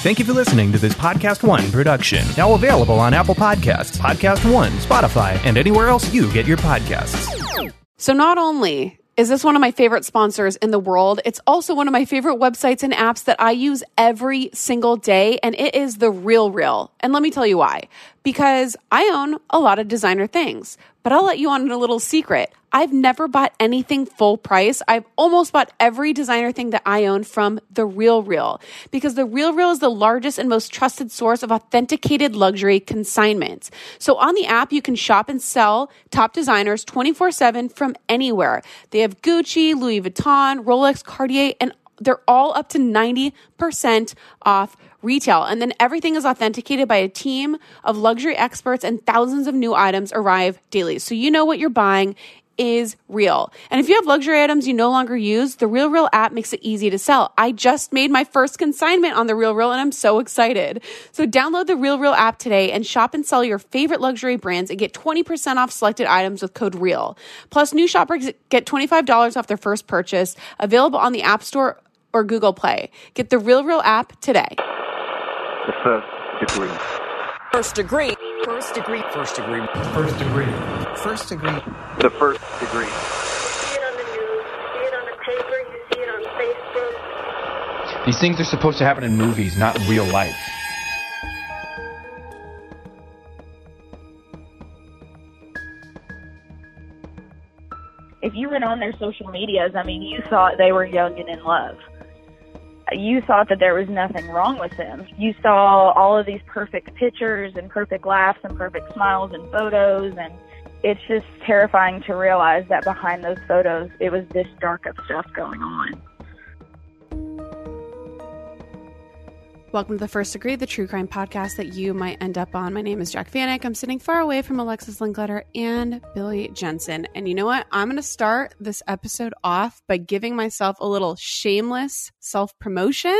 Thank you for listening to this Podcast One production. Now available on Apple Podcasts, Podcast One, Spotify, and anywhere else you get your podcasts. So not only is this one of my favorite sponsors in the world, it's also one of my favorite websites and apps that I use every single day, and it is The RealReal. And let me tell you why. Because I own a lot of designer things, but I'll let you on a little secret. I've never bought anything full price. I've almost bought every designer thing that I own from The RealReal, because The RealReal is the largest and most trusted source of authenticated luxury consignments. So on the app, you can shop and sell top designers 24/7 from anywhere. They have Gucci, Louis Vuitton, Rolex, Cartier, and they're all up to 90% off retail. And then everything is authenticated by a team of luxury experts, and thousands of new items arrive daily. So you know what you're buying is real. And if you have luxury items you no longer use, the RealReal app makes it easy to sell. I just made my first consignment on the RealReal, and I'm so excited. So download the RealReal app today and shop and sell your favorite luxury brands and get 20% off selected items with code REAL. Plus, new shoppers get $25 off their first purchase, available on the App Store or Google Play. Get the RealReal app today. The first degree. First degree. First degree. First degree. First degree. First degree. The first degree. You see it on the news, you see it on the paper, you see it on Facebook. These things are supposed to happen in movies, not real life. If you went on their social medias, I mean, you thought they were young and in love. You thought that there was nothing wrong with them. You saw all of these perfect pictures and perfect laughs and perfect smiles and photos, and it's just terrifying to realize that behind those photos, it was this dark of stuff going on. Welcome to The First Degree, the true crime podcast that you might end up on. My name is Jack Vanek. I'm sitting far away from Alexis Linkletter and Billy Jensen. And you know what? I'm going to start this episode off by giving myself a little shameless self-promotion.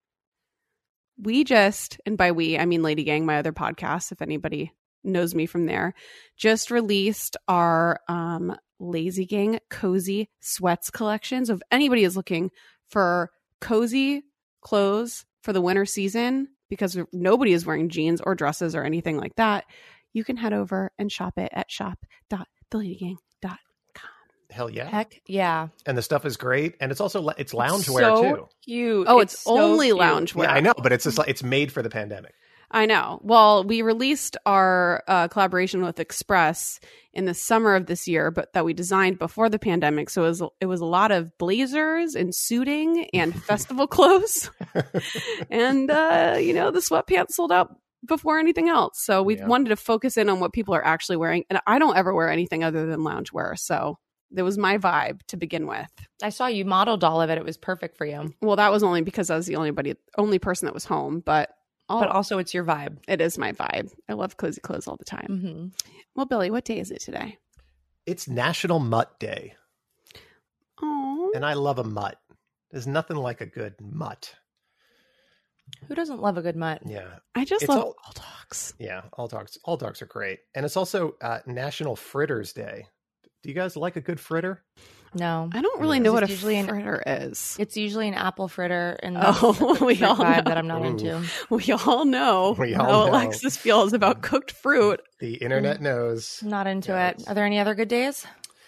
We just, and by we, I mean Lady Gang, my other podcast, if anybody knows me from there, just released our Lazy Gang Cozy Sweats collection. So if anybody is looking for cozy clothes for the winter season, because nobody is wearing jeans or dresses or anything like that, you can head over and shop it at shop.theladygang.com. Hell yeah. Heck yeah. And the stuff is great. And it's also, it's loungewear so too. Cute. Oh, it's so only cute. loungewear. Yeah, I know, but it's just like, it's made for the pandemic. I know. Well, we released our collaboration with Express in the summer of this year, but that we designed before the pandemic. So it was a lot of blazers and suiting and festival clothes. And, the sweatpants sold out before anything else. So we wanted to focus in on what people are actually wearing. And I don't ever wear anything other than loungewear. So that was my vibe to begin with. I saw you modeled all of it. It was perfect for you. Well, that was only because I was the only person that was home, but also it's your vibe. It is my vibe. I love cozy clothes all the time. Mm-hmm. Well, Billy, what day is it today? It's National Mutt Day. Oh, And I love a mutt. There's nothing like a good mutt. Who doesn't love a good mutt? Yeah. I just It's love all- all dogs. Yeah. All dogs are great. And it's also National Fritters Day. Do you guys like a good fritter? No. I don't really Yeah. know what a It's usually an- fritter is. It's usually an apple fritter, and We fruit all vibe know. that I'm not into. We all know We how all know. Alexis feels about cooked fruit. The internet knows. Not into Yeah, it. Are there any other good days?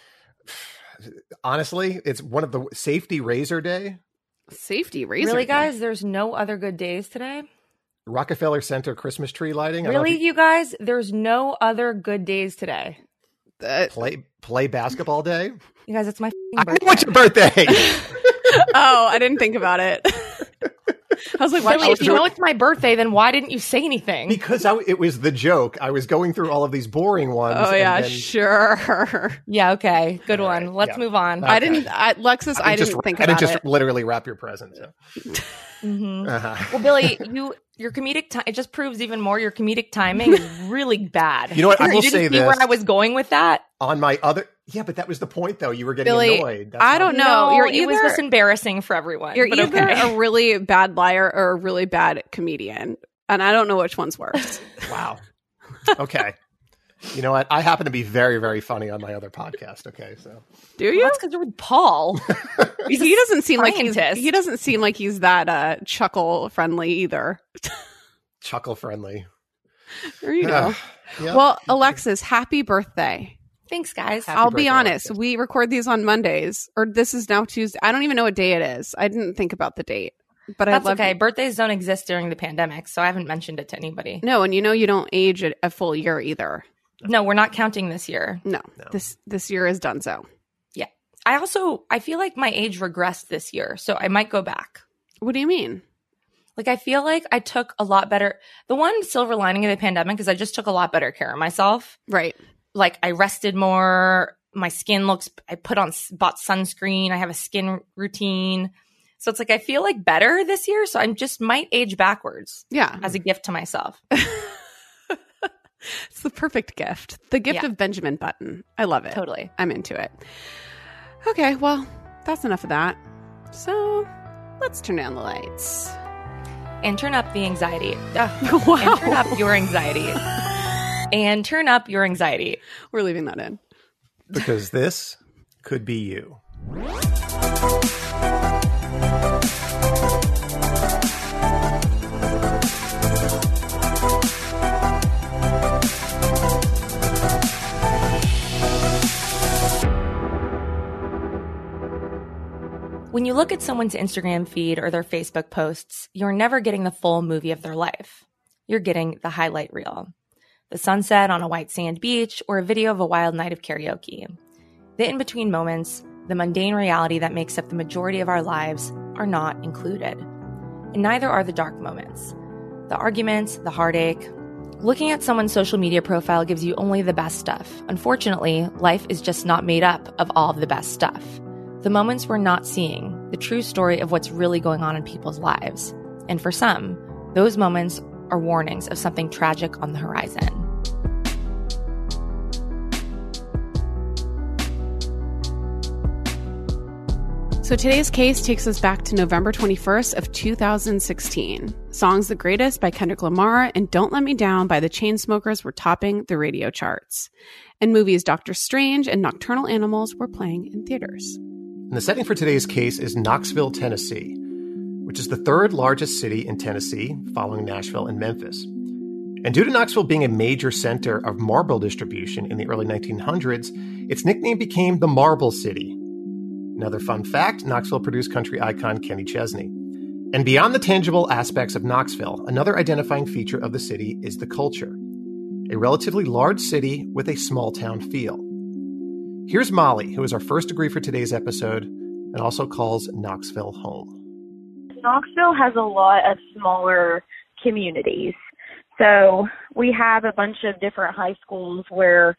Honestly, it's one of the Safety Razor Day. Safety razor. Really, day. guys? There's no other good days today? Rockefeller Center Christmas tree lighting. I don't know Really, if you guys? There's no other good days today. play basketball day. You guys, it's my I birthday. want your birthday. Oh, I didn't think about it. I was like, why Billy, don't if you know it's my birthday, then why didn't you say anything? Because it was the joke. I was going through all of these boring ones. Oh, yeah, and then sure. Yeah, okay. Good All one. right, Let's yeah. move on. Okay. Lexus, I didn't think I about didn't just it. literally wrap your present. So. Mhm. Uh-huh. Well, Billy, your comedic time, it just proves even more your comedic timing is really bad. You know what? I will You didn't say see this. where I was going with that? On my other... Yeah, but that was the point, though. You were getting Billy, annoyed. That's I not- don't know. No, You're it was either- just embarrassing for everyone. You're but either okay. a really bad liar or a really bad comedian. And I don't know which one's worse. Wow. Okay. You know what? I happen to be very, very funny on my other podcast. Okay, so Do you? Well, that's because you're with Paul. He doesn't seem like scientist. he doesn't seem like he's that chuckle friendly either. chuckle friendly. There you go. Yeah. Well, Alexis, happy birthday. Thanks, guys. Happy I'll birthday, be honest. Alexis. We record these on Mondays, or this is now Tuesday. I don't even know what day it is. I didn't think about the date, but That's I love okay. Birthdays don't exist during the pandemic, so I haven't mentioned it to anybody. No, and you don't age a full year either. No, we're not counting this year. No. This year is done so. Yeah. I feel like my age regressed this year, so I might go back. What do you mean? Like, I feel like I took a lot better. The one silver lining of the pandemic is I just took a lot better care of myself. Right. Like, I rested more. My skin bought sunscreen. I have a skin routine. So it's like, I feel like better this year. So I just might age backwards. Yeah. As a gift to myself. It's the perfect gift. The gift of Benjamin Button. I love it. Totally. I'm into it. Okay, well, that's enough of that. So let's turn down the lights. And turn up the anxiety. Wow. And turn up your anxiety. And turn up your anxiety. We're leaving that in. Because this could be you. When you look at someone's Instagram feed or their Facebook posts, you're never getting the full movie of their life. You're getting the highlight reel. The sunset on a white sand beach, or a video of a wild night of karaoke. The in-between moments, the mundane reality that makes up the majority of our lives, are not included. And neither are the dark moments. The arguments, the heartache. Looking at someone's social media profile gives you only the best stuff. Unfortunately, life is just not made up of all of the best stuff. The moments we're not seeing, the true story of what's really going on in people's lives. And for some, those moments are warnings of something tragic on the horizon. So today's case takes us back to November 21st of 2016. Songs The Greatest by Kendrick Lamar and Don't Let Me Down by the Chainsmokers were topping the radio charts. And movies Doctor Strange and Nocturnal Animals were playing in theaters. And the setting for today's case is Knoxville, Tennessee, which is the third largest city in Tennessee, following Nashville and Memphis. And due to Knoxville being a major center of marble distribution in the early 1900s, its nickname became the Marble City. Another fun fact, Knoxville produced country icon Kenny Chesney. And beyond the tangible aspects of Knoxville, another identifying feature of the city is the culture. A relatively large city with a small town feel. Here's Molly, who is our first degree for today's episode and also calls Knoxville home. Knoxville has a lot of smaller communities. So we have a bunch of different high schools where,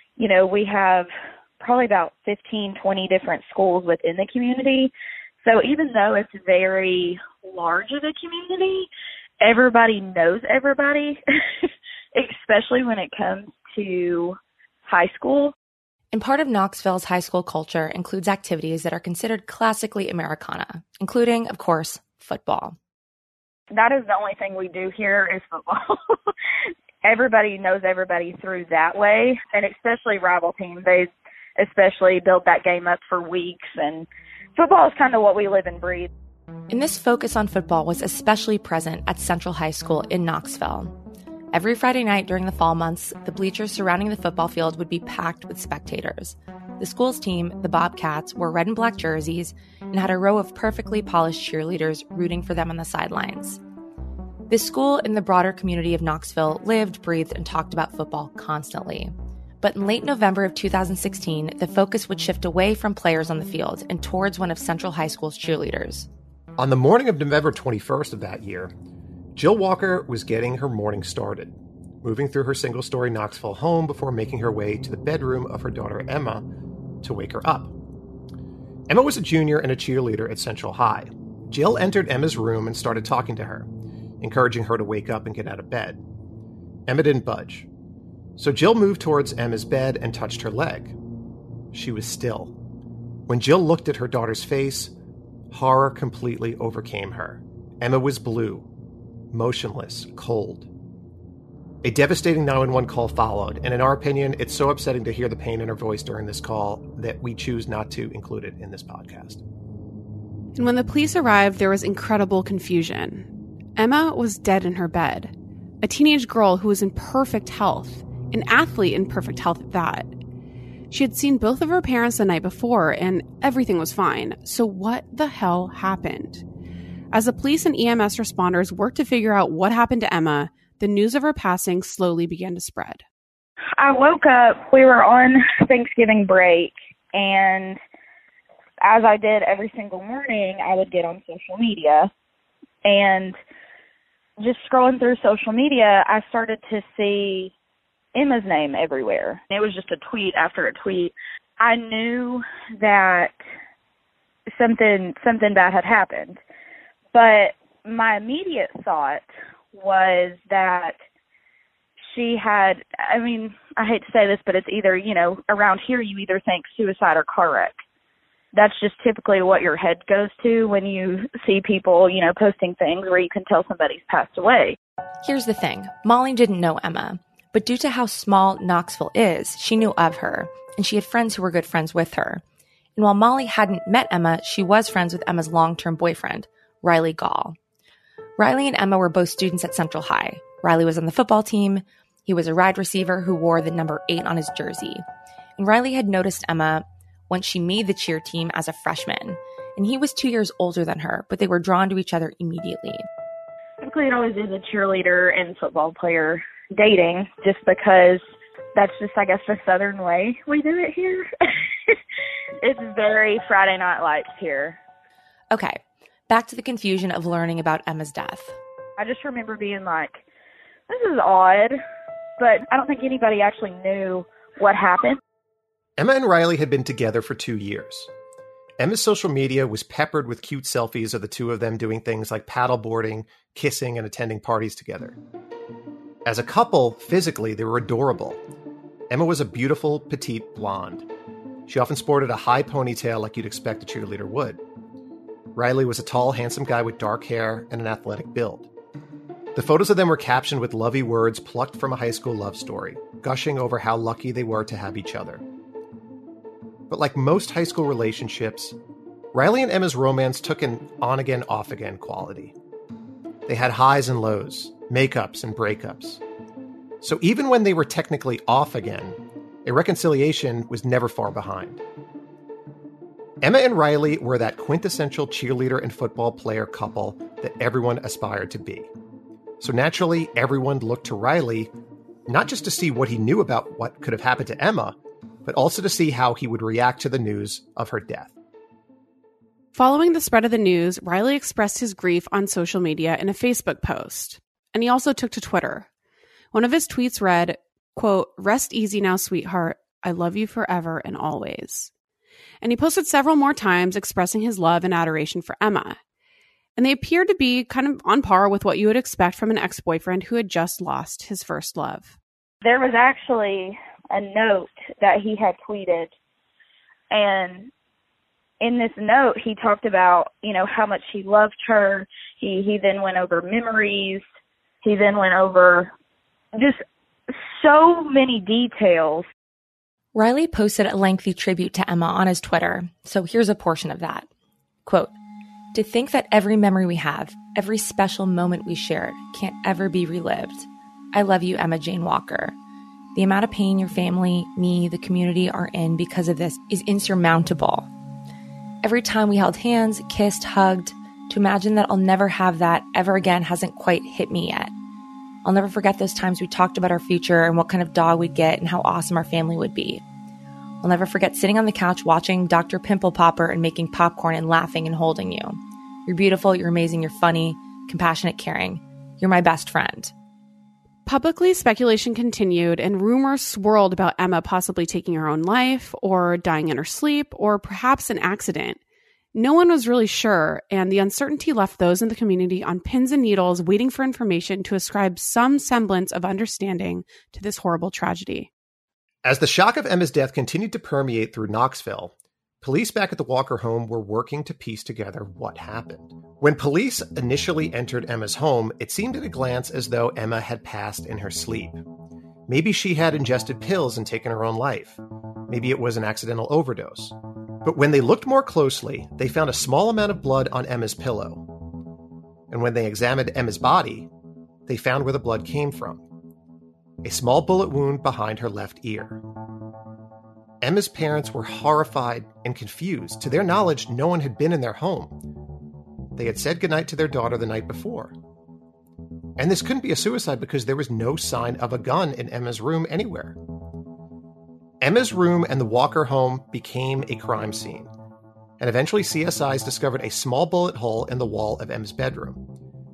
we have probably about 15, 20 different schools within the community. So even though it's very large of a community, everybody knows everybody, especially when it comes to high school. And part of Knoxville's high school culture includes activities that are considered classically Americana, including, of course, football. That is the only thing we do here is football. Everybody knows everybody through that way, and especially rival teams. They especially built that game up for weeks, and football is kind of what we live and breathe. And this focus on football was especially present at Central High School in Knoxville. Every Friday night during the fall months, the bleachers surrounding the football field would be packed with spectators. The school's team, the Bobcats, wore red and black jerseys and had a row of perfectly polished cheerleaders rooting for them on the sidelines. This school and the broader community of Knoxville lived, breathed, and talked about football constantly. But in late November of 2016, the focus would shift away from players on the field and towards one of Central High School's cheerleaders. On the morning of November 21st of that year, Jill Walker was getting her morning started, moving through her single-story Knoxville home before making her way to the bedroom of her daughter Emma to wake her up. Emma was a junior and a cheerleader at Central High. Jill entered Emma's room and started talking to her, encouraging her to wake up and get out of bed. Emma didn't budge. So Jill moved towards Emma's bed and touched her leg. She was still. When Jill looked at her daughter's face, horror completely overcame her. Emma was blue, motionless, cold. A devastating 911 call followed, and in our opinion, it's so upsetting to hear the pain in her voice during this call that we choose not to include it in this podcast. And when the police arrived, there was incredible confusion. Emma was dead in her bed, a teenage girl who was in perfect health, an athlete in perfect health at that. She had seen both of her parents the night before, and everything was fine. So what the hell happened? As the police and EMS responders worked to figure out what happened to Emma, the news of her passing slowly began to spread. I woke up, we were on Thanksgiving break, and as I did every single morning, I would get on social media. And just scrolling through social media, I started to see Emma's name everywhere. It was just a tweet after a tweet. I knew that something bad had happened. But my immediate thought was that she had, I mean, I hate to say this, but it's either, around here you either think suicide or car wreck. That's just typically what your head goes to when you see people, posting things where you can tell somebody's passed away. Here's the thing. Molly didn't know Emma, but due to how small Knoxville is, she knew of her, and she had friends who were good friends with her. And while Molly hadn't met Emma, she was friends with Emma's long-term boyfriend, Riley Gall. Riley and Emma were both students at Central High. Riley was on the football team. He was a wide receiver who wore the number 8 on his jersey. And Riley had noticed Emma once she made the cheer team as a freshman. And he was 2 years older than her, but they were drawn to each other immediately. Typically, it always is a cheerleader and football player dating, just because that's just, I guess, the Southern way we do it here. It's very Friday Night Lights here. Okay, back to the confusion of learning about Emma's death. I just remember being like, this is odd, but I don't think anybody actually knew what happened. Emma and Riley had been together for 2 years. Emma's social media was peppered with cute selfies of the two of them doing things like paddleboarding, kissing, and attending parties together. As a couple, physically, they were adorable. Emma was a beautiful, petite blonde. She often sported a high ponytail like you'd expect a cheerleader would. Riley was a tall, handsome guy with dark hair and an athletic build. The photos of them were captioned with lovey words plucked from a high school love story, gushing over how lucky they were to have each other. But like most high school relationships, Riley and Emma's romance took an on-again, off-again quality. They had highs and lows, makeups and breakups. So even when they were technically off again, a reconciliation was never far behind. Emma and Riley were that quintessential cheerleader and football player couple that everyone aspired to be. So naturally, everyone looked to Riley, not just to see what he knew about what could have happened to Emma, but also to see how he would react to the news of her death. Following the spread of the news, Riley expressed his grief on social media in a Facebook post, and he also took to Twitter. One of his tweets read, quote, "Rest easy now, sweetheart. I love you forever and always." And he posted several more times expressing his love and adoration for Emma. And they appeared to be kind of on par with what you would expect from an ex-boyfriend who had just lost his first love. There was actually a note that he had tweeted, and in this note, he talked about, how much he loved her. He then went over memories. He then went over just so many details. Riley posted a lengthy tribute to Emma on his Twitter, so here's a portion of that. Quote, "To think that every memory we have, every special moment we shared, can't ever be relived. I love you, Emma Jane Walker. The amount of pain your family, me, the community are in because of this is insurmountable. Every time we held hands, kissed, hugged, to imagine that I'll never have that ever again hasn't quite hit me yet. I'll never forget those times we talked about our future and what kind of dog we'd get and how awesome our family would be. I'll never forget sitting on the couch watching Dr. Pimple Popper and making popcorn and laughing and holding you. You're beautiful, you're amazing, you're funny, compassionate, caring. You're my best friend." Publicly, speculation continued and rumors swirled about Emma possibly taking her own life or dying in her sleep or perhaps an accident. No one was really sure, and the uncertainty left those in the community on pins and needles waiting for information to ascribe some semblance of understanding to this horrible tragedy. As the shock of Emma's death continued to permeate through Knoxville, police back at the Walker home were working to piece together what happened. When police initially entered Emma's home, it seemed at a glance as though Emma had passed in her sleep. Maybe she had ingested pills and taken her own life. Maybe it was an accidental overdose. But when they looked more closely, they found a small amount of blood on Emma's pillow. And when they examined Emma's body, they found where the blood came from. A small bullet wound behind her left ear. Emma's parents were horrified and confused. To their knowledge, no one had been in their home. They had said goodnight to their daughter the night before. And this couldn't be a suicide because there was no sign of a gun in Emma's room anywhere. Emma's room and the Walker home became a crime scene. And eventually CSIs discovered a small bullet hole in the wall of Emma's bedroom.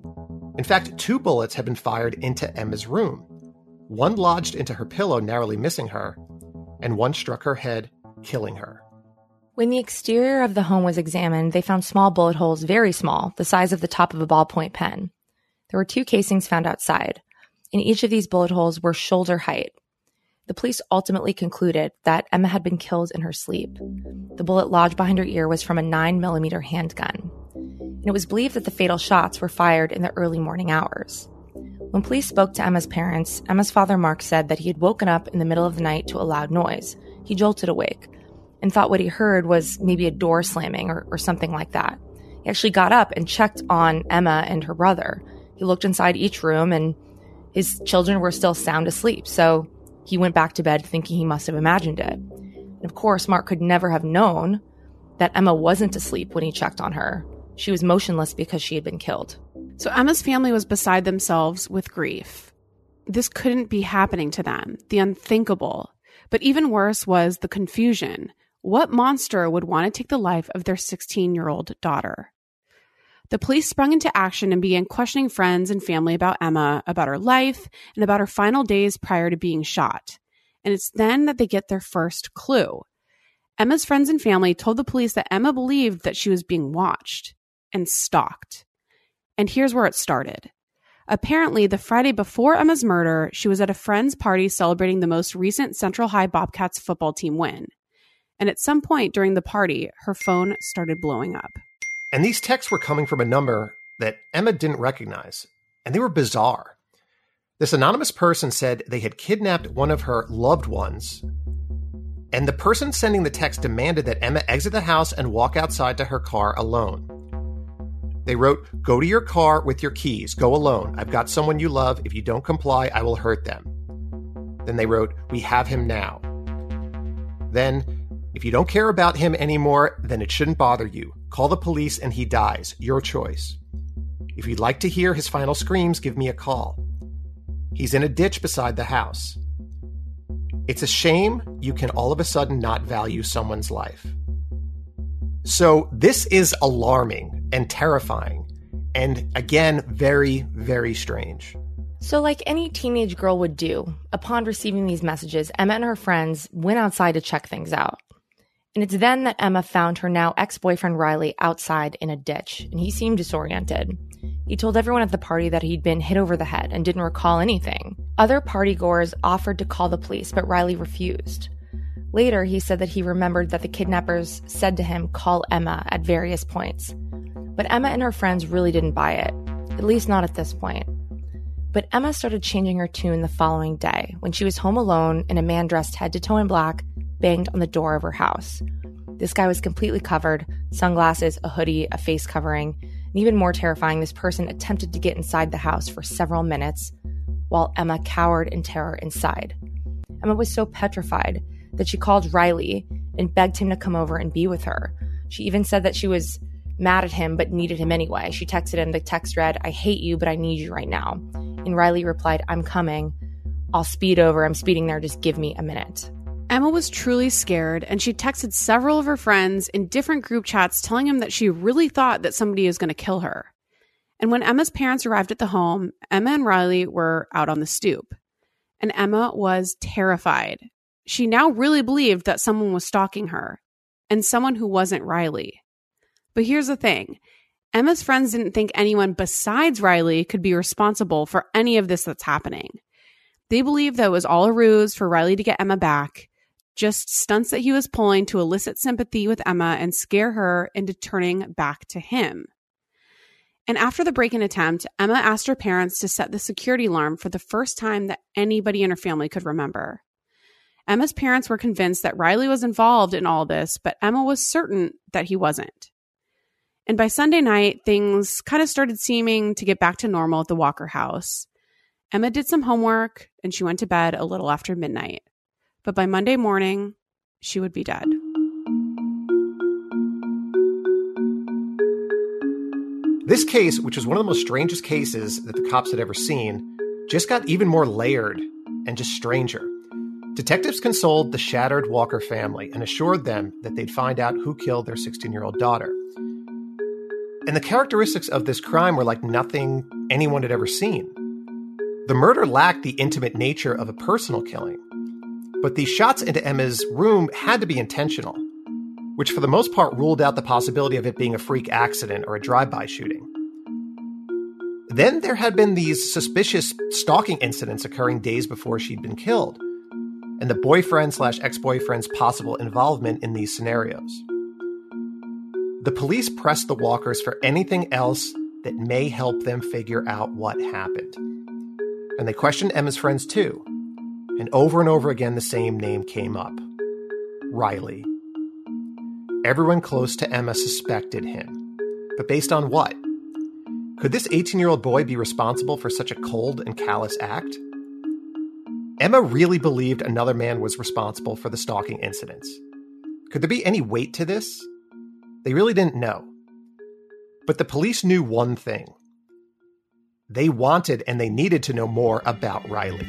In fact, 2 bullets had been fired into Emma's room. One lodged into her pillow, narrowly missing her, and one struck her head, killing her. When the exterior of the home was examined, they found small bullet holes, very small, the size of the top of a ballpoint pen. There were 2 casings found outside. In each of these bullet holes were shoulder height. The police ultimately concluded that Emma had been killed in her sleep. The bullet lodged behind her ear was from a 9mm handgun. And it was believed that the fatal shots were fired in the early morning hours. When police spoke to Emma's parents, Emma's father Mark said that he had woken up in the middle of the night to a loud noise. He jolted awake and thought what he heard was maybe a door slamming or something like that. He actually got up and checked on Emma and her brother. He looked inside each room and his children were still sound asleep, so he went back to bed thinking he must have imagined it. And of course, Mark could never have known that Emma wasn't asleep when he checked on her. She was motionless because she had been killed. So Emma's family was beside themselves with grief. This couldn't be happening to them, the unthinkable. But even worse was the confusion. What monster would want to take the life of their 16-year-old daughter? The police sprung into action and began questioning friends and family about Emma, about her life, and about her final days prior to being shot. And it's then that they get their first clue. Emma's friends and family told the police that Emma believed that she was being watched and stalked. And here's where it started. Apparently, the Friday before Emma's murder, she was at a friend's party celebrating the most recent Central High Bobcats football team win. And at some point during the party, her phone started blowing up. And these texts were coming from a number that Emma didn't recognize, and they were bizarre. This anonymous person said they had kidnapped one of her loved ones, and the person sending the text demanded that Emma exit the house and walk outside to her car alone. They wrote, "Go to your car with your keys. Go alone. I've got someone you love. If you don't comply, I will hurt them." Then they wrote, "We have him now." Then, "If you don't care about him anymore, then it shouldn't bother you. Call the police and he dies. Your choice. If you'd like to hear his final screams, give me a call. He's in a ditch beside the house. It's a shame you can all of a sudden not value someone's life." So this is alarming and terrifying, and again, very, very strange. So like any teenage girl would do, upon receiving these messages, Emma and her friends went outside to check things out. And it's then that Emma found her now ex-boyfriend Riley outside in a ditch, and he seemed disoriented. He told everyone at the party that he'd been hit over the head and didn't recall anything. Other partygoers offered to call the police, but Riley refused. Later, he said that he remembered that the kidnappers said to him, "Call Emma," at various points. But Emma and her friends really didn't buy it, at least not at this point. But Emma started changing her tune the following day when she was home alone and a man dressed head to toe in black banged on the door of her house. This guy was completely covered, sunglasses, a hoodie, a face covering, and even more terrifying, this person attempted to get inside the house for several minutes while Emma cowered in terror inside. Emma was so petrified that she called Riley and begged him to come over and be with her. She even said that she was mad at him but needed him anyway. She texted him. The text read, "I hate you, but I need you right now." And Riley replied, "I'm coming. I'll speed over. I'm speeding there. Just give me a minute." Emma was truly scared, and she texted several of her friends in different group chats telling them that she really thought that somebody was going to kill her. And when Emma's parents arrived at the home, Emma and Riley were out on the stoop. And Emma was terrified. She now really believed that someone was stalking her, and someone who wasn't Riley. But here's the thing. Emma's friends didn't think anyone besides Riley could be responsible for any of this that's happening. They believed that it was all a ruse for Riley to get Emma back, just stunts that he was pulling to elicit sympathy with Emma and scare her into turning back to him. And after the break-in attempt, Emma asked her parents to set the security alarm for the first time that anybody in her family could remember. Emma's parents were convinced that Riley was involved in all this, but Emma was certain that he wasn't. And by Sunday night, things kind of started seeming to get back to normal at the Walker house. Emma did some homework, and she went to bed a little after midnight. But by Monday morning, she would be dead. This case, which was one of the most strangest cases that the cops had ever seen, just got even more layered and just stranger. Detectives consoled the shattered Walker family and assured them that they'd find out who killed their 16-year-old daughter. And the characteristics of this crime were like nothing anyone had ever seen. The murder lacked the intimate nature of a personal killing, but these shots into Emma's room had to be intentional, which for the most part ruled out the possibility of it being a freak accident or a drive-by shooting. Then there had been these suspicious stalking incidents occurring days before she'd been killed, and the boyfriend/ex-boyfriend's possible involvement in these scenarios. The police pressed the Walkers for anything else that may help them figure out what happened. And they questioned Emma's friends too. And over again, the same name came up. Riley. Everyone close to Emma suspected him. But based on what? Could this 18-year-old boy be responsible for such a cold and callous act? Emma really believed another man was responsible for the stalking incidents. Could there be any weight to this? They really didn't know. But the police knew one thing. They wanted and they needed to know more about Riley.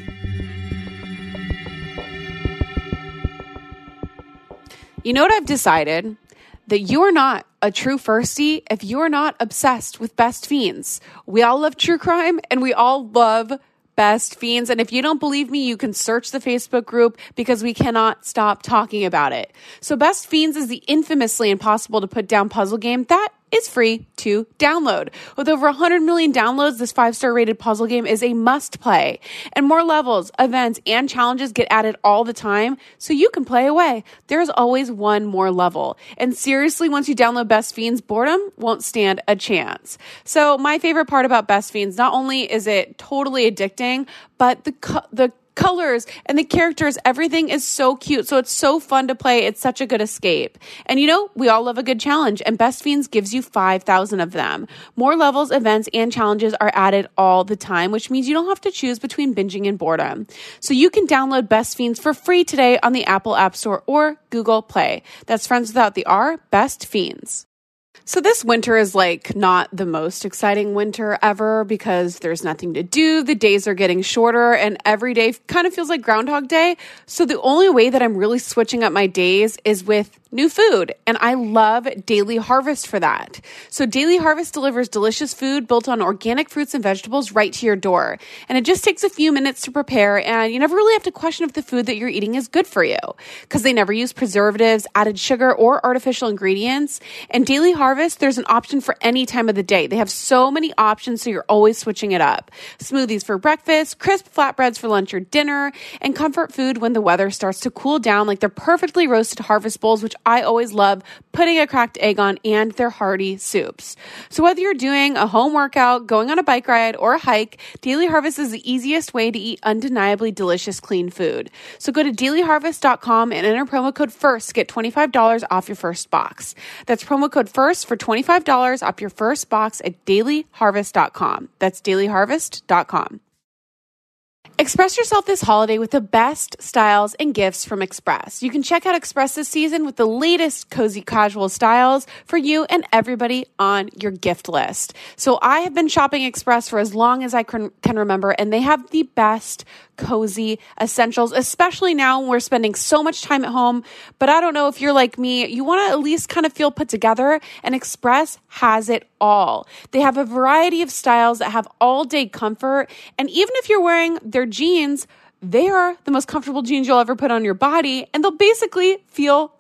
You know what I've decided? That you are not a true firstie if you are not obsessed with Best Fiends. We all love true crime and we all love Best Fiends. And if you don't believe me, you can search the Facebook group because we cannot stop talking about it. So Best Fiends is the infamously impossible to put down puzzle game that is free to download. With over 100 million downloads, this 5-star rated puzzle game is a must play. And more levels, events, and challenges get added all the time, so you can play away. There's always one more level. And seriously, once you download Best Fiends, boredom won't stand a chance. So my favorite part about Best Fiends, not only is it totally addicting, but the colors and the characters, everything is so cute. So it's so fun to play. It's such a good escape. And you know, we all love a good challenge, and Best Fiends gives you 5,000 of them. More levels, events, and challenges are added all the time, which means you don't have to choose between binging and boredom. So you can download Best Fiends for free today on the Apple App Store or Google Play. That's friends without the R, Best Fiends. So this winter is like not the most exciting winter ever because there's nothing to do. The days are getting shorter and every day kind of feels like Groundhog Day. So the only way that I'm really switching up my days is with new food. And I love Daily Harvest for that. So Daily Harvest delivers delicious food built on organic fruits and vegetables right to your door. And it just takes a few minutes to prepare, and you never really have to question if the food that you're eating is good for you because they never use preservatives, added sugar, or artificial ingredients. And Daily Harvest, there's an option for any time of the day. They have so many options, so you're always switching it up. Smoothies for breakfast, crisp flatbreads for lunch or dinner, and comfort food when the weather starts to cool down, like their perfectly roasted harvest bowls, which I always love putting a cracked egg on, and their hearty soups. So whether you're doing a home workout, going on a bike ride, or a hike, Daily Harvest is the easiest way to eat undeniably delicious, clean food. So go to dailyharvest.com and enter promo code FIRST to get $25 off your first box. That's promo code FIRST for $25 off your first box at dailyharvest.com. That's dailyharvest.com. Express yourself this holiday with the best styles and gifts from Express. You can check out Express this season with the latest cozy casual styles for you and everybody on your gift list. So I have been shopping Express for as long as I can remember, and they have the best cozy essentials, especially now when we're spending so much time at home. But I don't know if you're like me, you want to at least kind of feel put together, and Express has it all. They have a variety of styles that have all-day comfort, and even if you're wearing their jeans, they are the most comfortable jeans you'll ever put on your body, and they'll basically feel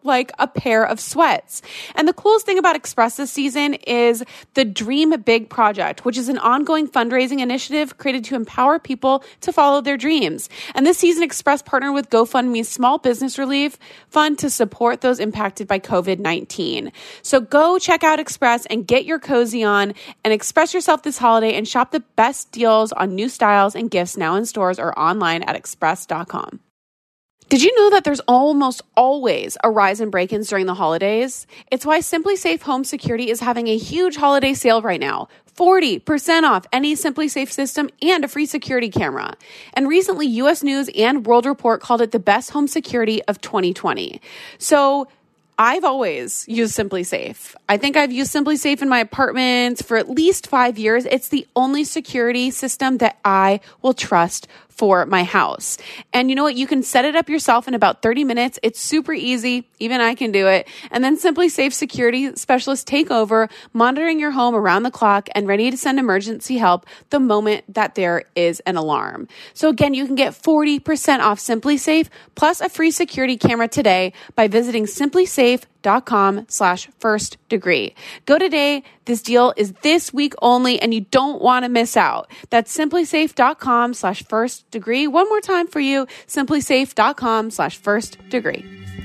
like a pair of sweats. And the coolest thing about Express this season is the Dream Big Project, which is an ongoing fundraising initiative created to empower people to follow their dreams. And this season, Express partnered with GoFundMe's Small Business Relief Fund to support those impacted by COVID-19. So go check out Express and get your cozy on and express yourself this holiday and shop the best deals on new styles and gifts now in stores or online at express.com. Did you know that there's almost always a rise in break-ins during the holidays? It's why Simply Safe Home Security is having a huge holiday sale right now. 40% off any Simply Safe system and a free security camera. And recently, U.S. News and World Report called it the best home security of 2020. So I've always used Simply Safe. I think I've used Simply Safe in my apartment for at least 5 years. It's the only security system that I will trust for my house. And you know what? You can set it up yourself in about 30 minutes. It's super easy. Even I can do it. And then Simply Safe security specialists take over, monitoring your home around the clock and ready to send emergency help the moment that there is an alarm. So again, you can get 40% off Simply Safe plus a free security camera today by visiting simplysafe.com/first degree. Go today. This deal is this week only and you don't want to miss out. That's simplysafe.com/first degree. One more time for you, simplysafe.com/first degree.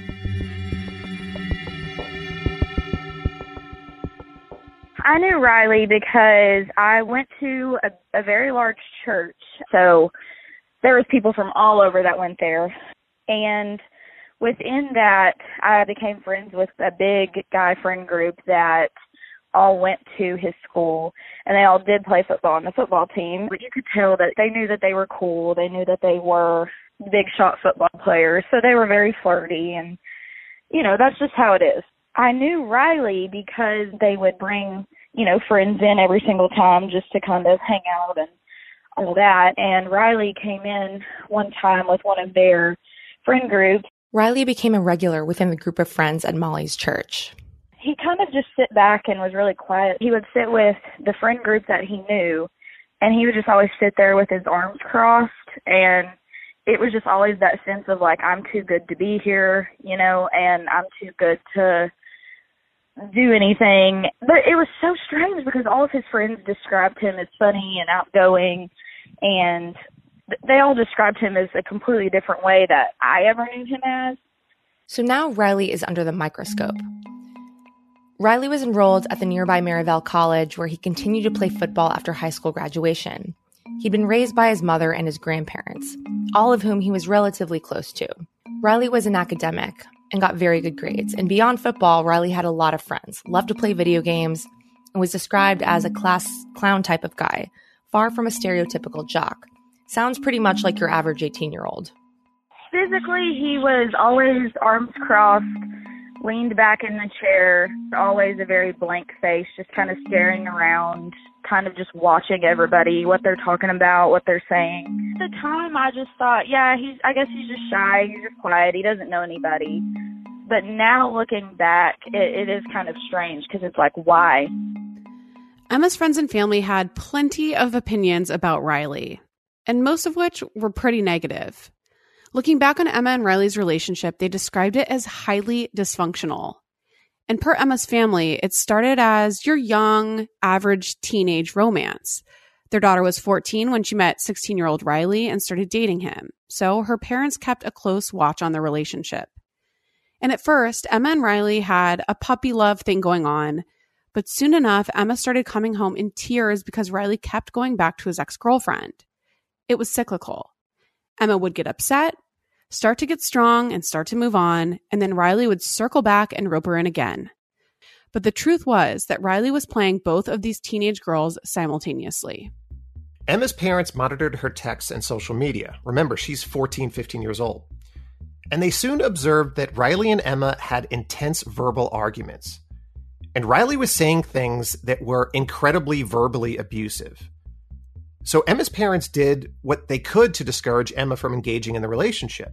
I knew Riley because I went to a very large church. So there was people from all over that went there. And within that, I became friends with a big guy friend group that all went to his school, and they all did play football on the football team. But you could tell that they knew that they were cool. They knew that they were big shot football players, so they were very flirty, and, you know, that's just how it is. I knew Riley because they would bring, you know, friends in every single time just to kind of hang out and all that, and Riley came in one time with one of their friend groups. Riley became a regular within the group of friends at Molly's church. He kind of just sit back and was really quiet. He would sit with the friend group that he knew, and he would just always sit there with his arms crossed, and it was just always that sense of, like, I'm too good to be here, you know, and I'm too good to do anything. But it was so strange because all of his friends described him as funny and outgoing, and they all described him as a completely different way that I ever knew him as. So now Riley is under the microscope. Riley was enrolled at the nearby Maryvale College, where he continued to play football after high school graduation. He'd been raised by his mother and his grandparents, all of whom he was relatively close to. Riley was an academic and got very good grades. And beyond football, Riley had a lot of friends, loved to play video games, and was described as a class clown type of guy, far from a stereotypical jock. Sounds pretty much like your average 18-year-old. Physically, he was always arms crossed, leaned back in the chair, always a very blank face, just kind of staring around, kind of just watching everybody, what they're talking about, what they're saying. At the time, I just thought, yeah, I guess he's just shy, he's just quiet, he doesn't know anybody. But now looking back, it is kind of strange because it's like, why? Emma's friends and family had plenty of opinions about Riley, and most of which were pretty negative. Looking back on Emma and Riley's relationship, they described it as highly dysfunctional. And per Emma's family, it started as your young, average teenage romance. Their daughter was 14 when she met 16-year-old Riley and started dating him. So her parents kept a close watch on their relationship. And at first, Emma and Riley had a puppy love thing going on. But soon enough, Emma started coming home in tears because Riley kept going back to his ex-girlfriend. It was cyclical. Emma would get upset, start to get strong and start to move on, and then Riley would circle back and rope her in again. But the truth was that Riley was playing both of these teenage girls simultaneously. Emma's parents monitored her texts and social media. Remember, she's 14, 15 years old. And they soon observed that Riley and Emma had intense verbal arguments. And Riley was saying things that were incredibly verbally abusive. So Emma's parents did what they could to discourage Emma from engaging in the relationship.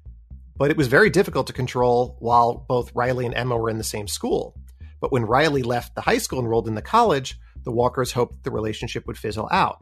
But it was very difficult to control while both Riley and Emma were in the same school. But when Riley left the high school and enrolled in the college, the Walkers hoped the relationship would fizzle out.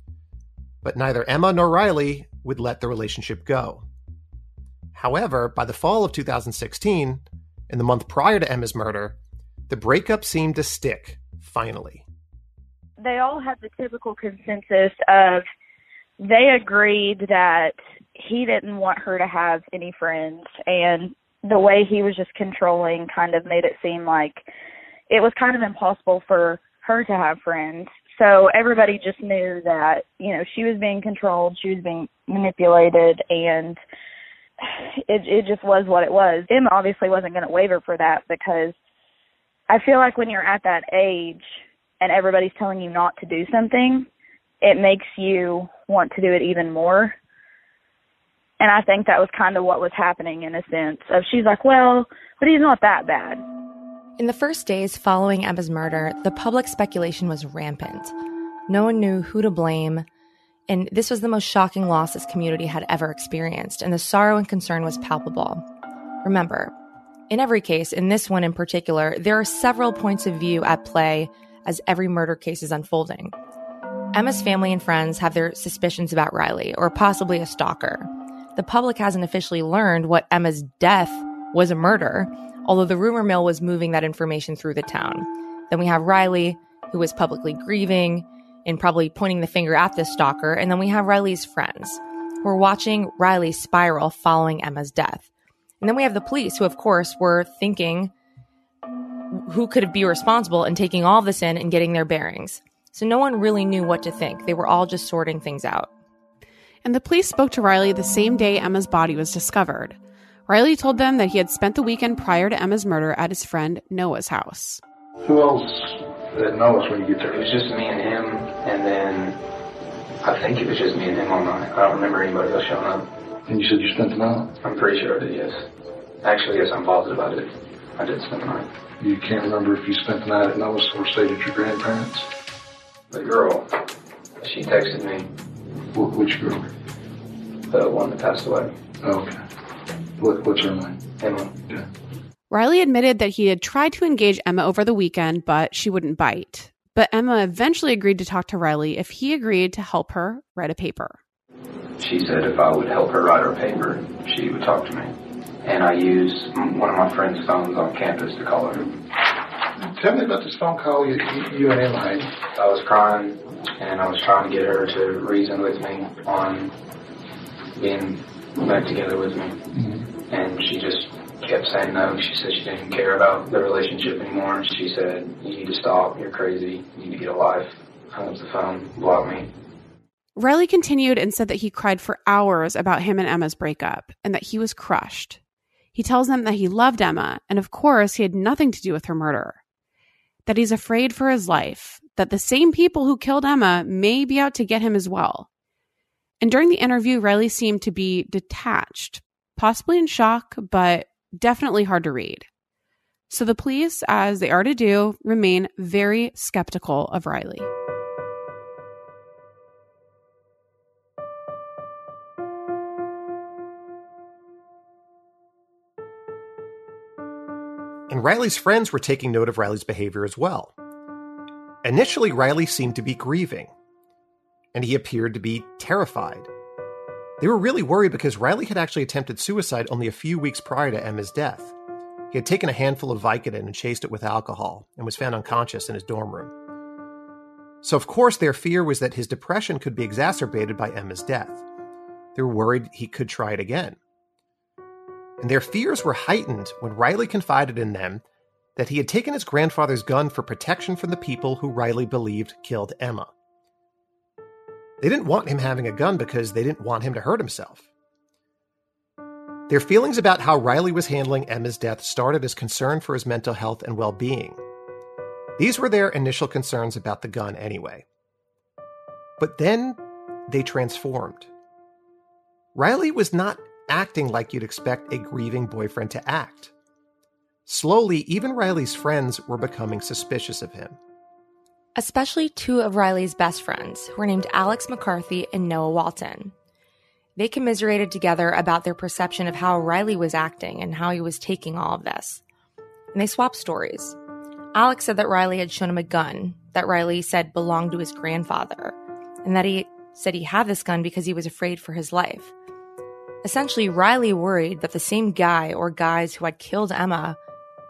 But neither Emma nor Riley would let the relationship go. However, by the fall of 2016, In the month prior to Emma's murder, the breakup seemed to stick, finally. They all had the typical consensus of they agreed that he didn't want her to have any friends, and the way he was just controlling kind of made it seem like it was kind of impossible for her to have friends. So everybody just knew that, she was being controlled, she was being manipulated, and it just was what it was. Emma obviously wasn't going to waver for that, because I feel like when you're at that age and everybody's telling you not to do something, it makes you want to do it even more. And I think that was kind of what was happening, in a sense of, she's like, well, but he's not that bad. In the first days following Emma's murder, the public speculation was rampant. No one knew who to blame, and this was the most shocking loss this community had ever experienced, and the sorrow and concern was palpable. Remember, in every case, in this one in particular, there are several points of view at play as every murder case is unfolding. Emma's family and friends have their suspicions about Riley, or possibly a stalker. The public hasn't officially learned what Emma's death was a murder, although the rumor mill was moving that information through the town. Then we have Riley, who was publicly grieving and probably pointing the finger at this stalker. And then we have Riley's friends, who are watching Riley spiral following Emma's death. And then we have the police, who, of course, were thinking who could be responsible and taking all this in and getting their bearings. So no one really knew what to think. They were all just sorting things out. And the police spoke to Riley the same day Emma's body was discovered. Riley told them that he had spent the weekend prior to Emma's murder at his friend Noah's house. Who else at Noah's when you get there? It was just me and him, and then I think it was just me and him all night. I don't remember anybody else showing up. And you said you spent the night? I'm pretty sure I did, yes. Actually, yes, I'm positive I did. I did spend the night. You can't remember if you spent the night at Noah's or stayed at your grandparents'? The girl, she texted me. Which girl? The one that passed away. Oh, okay. What's her name? Emma. Yeah. Riley admitted that he had tried to engage Emma over the weekend, but she wouldn't bite. But Emma eventually agreed to talk to Riley if he agreed to help her write a paper. She said if I would help her write her paper, she would talk to me. And I used one of my friend's phones on campus to call her. Tell me about this phone call you and Emma had. I was crying, and I was trying to get her to reason with me on being back together with me. Mm-hmm. And she just kept saying no. She said she didn't care about the relationship anymore. She said, you need to stop, you're crazy, you need to get a life. Hung up the phone, blocked me. Riley continued and said that he cried for hours about him and Emma's breakup, and that he was crushed. He tells them that he loved Emma, and of course he had nothing to do with her murder. That he's afraid for his life, that the same people who killed Emma may be out to get him as well. And during the interview, Riley seemed to be detached, possibly in shock, but definitely hard to read. So the police, as they are to do, remain very skeptical of Riley. And Riley's friends were taking note of Riley's behavior as well. Initially, Riley seemed to be grieving, and he appeared to be terrified. They were really worried because Riley had actually attempted suicide only a few weeks prior to Emma's death. He had taken a handful of Vicodin and chased it with alcohol and was found unconscious in his dorm room. So, of course, their fear was that his depression could be exacerbated by Emma's death. They were worried he could try it again. And their fears were heightened when Riley confided in them that he had taken his grandfather's gun for protection from the people who Riley believed killed Emma. They didn't want him having a gun because they didn't want him to hurt himself. Their feelings about how Riley was handling Emma's death started as concern for his mental health and well-being. These were their initial concerns about the gun anyway. But then they transformed. Riley was not acting like you'd expect a grieving boyfriend to act. Slowly, even Riley's friends were becoming suspicious of him. Especially two of Riley's best friends, who were named Alex McCarthy and Noah Walton. They commiserated together about their perception of how Riley was acting and how he was taking all of this. And they swapped stories. Alex said that Riley had shown him a gun that Riley said belonged to his grandfather, and that he said he had this gun because he was afraid for his life. Essentially, Riley worried that the same guy or guys who had killed Emma